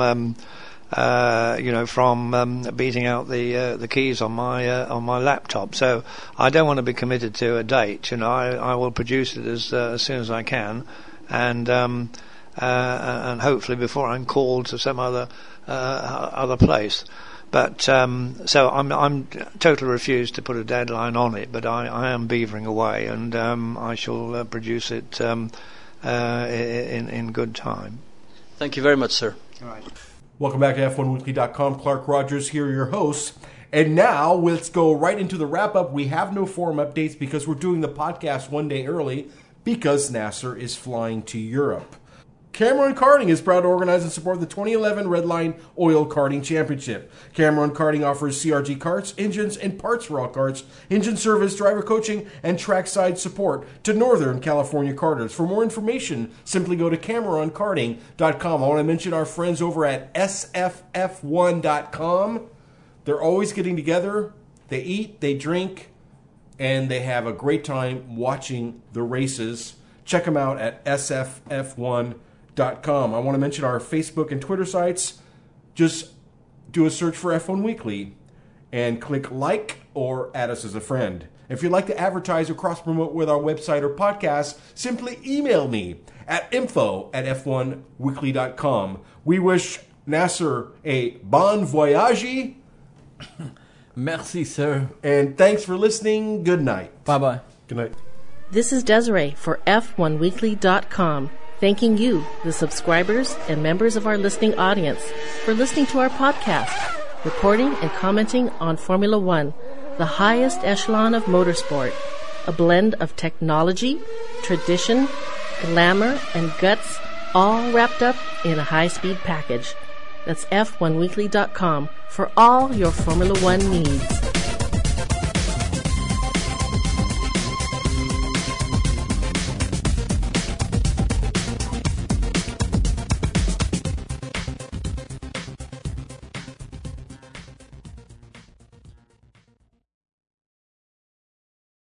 beating out the keys on my laptop. So I don't want to be committed to a date. I will produce it as soon as I can, and hopefully before I'm called to some other place. But so I'm totally refused to put a deadline on it. But I am beavering away, and I shall produce it in good time. Thank you very much, sir. All right. Welcome back to F1Weekly.com. Clark Rogers here, your host. And now let's go right into the wrap-up. We have no forum updates because we're doing the podcast one day early because Nasser is flying to Europe. Cameron Karting is proud to organize and support the 2011 Redline Oil Karting Championship. Cameron Karting offers CRG karts, engines, and parts for all karts, engine service, driver coaching, and trackside support to Northern California karters. For more information, simply go to CameronKarting.com. I want to mention our friends over at SFF1.com. They're always getting together. They eat, they drink, and they have a great time watching the races. Check them out at SFF1.com. I want to mention our Facebook and Twitter sites. Just do a search for F1 Weekly and click like or add us as a friend. If you'd like to advertise or cross-promote with our website or podcast, simply email me at info@f1weekly.com. We wish Nasser a bon voyage. Merci, sir. And thanks for listening. Good night. Bye-bye. Good night. This is Desiree for F1Weekly.com. thanking you, the subscribers and members of our listening audience, for listening to our podcast, reporting and commenting on Formula One, the highest echelon of motorsport, a blend of technology, tradition, glamour, and guts, all wrapped up in a high-speed package. That's F1Weekly.com for all your Formula One needs.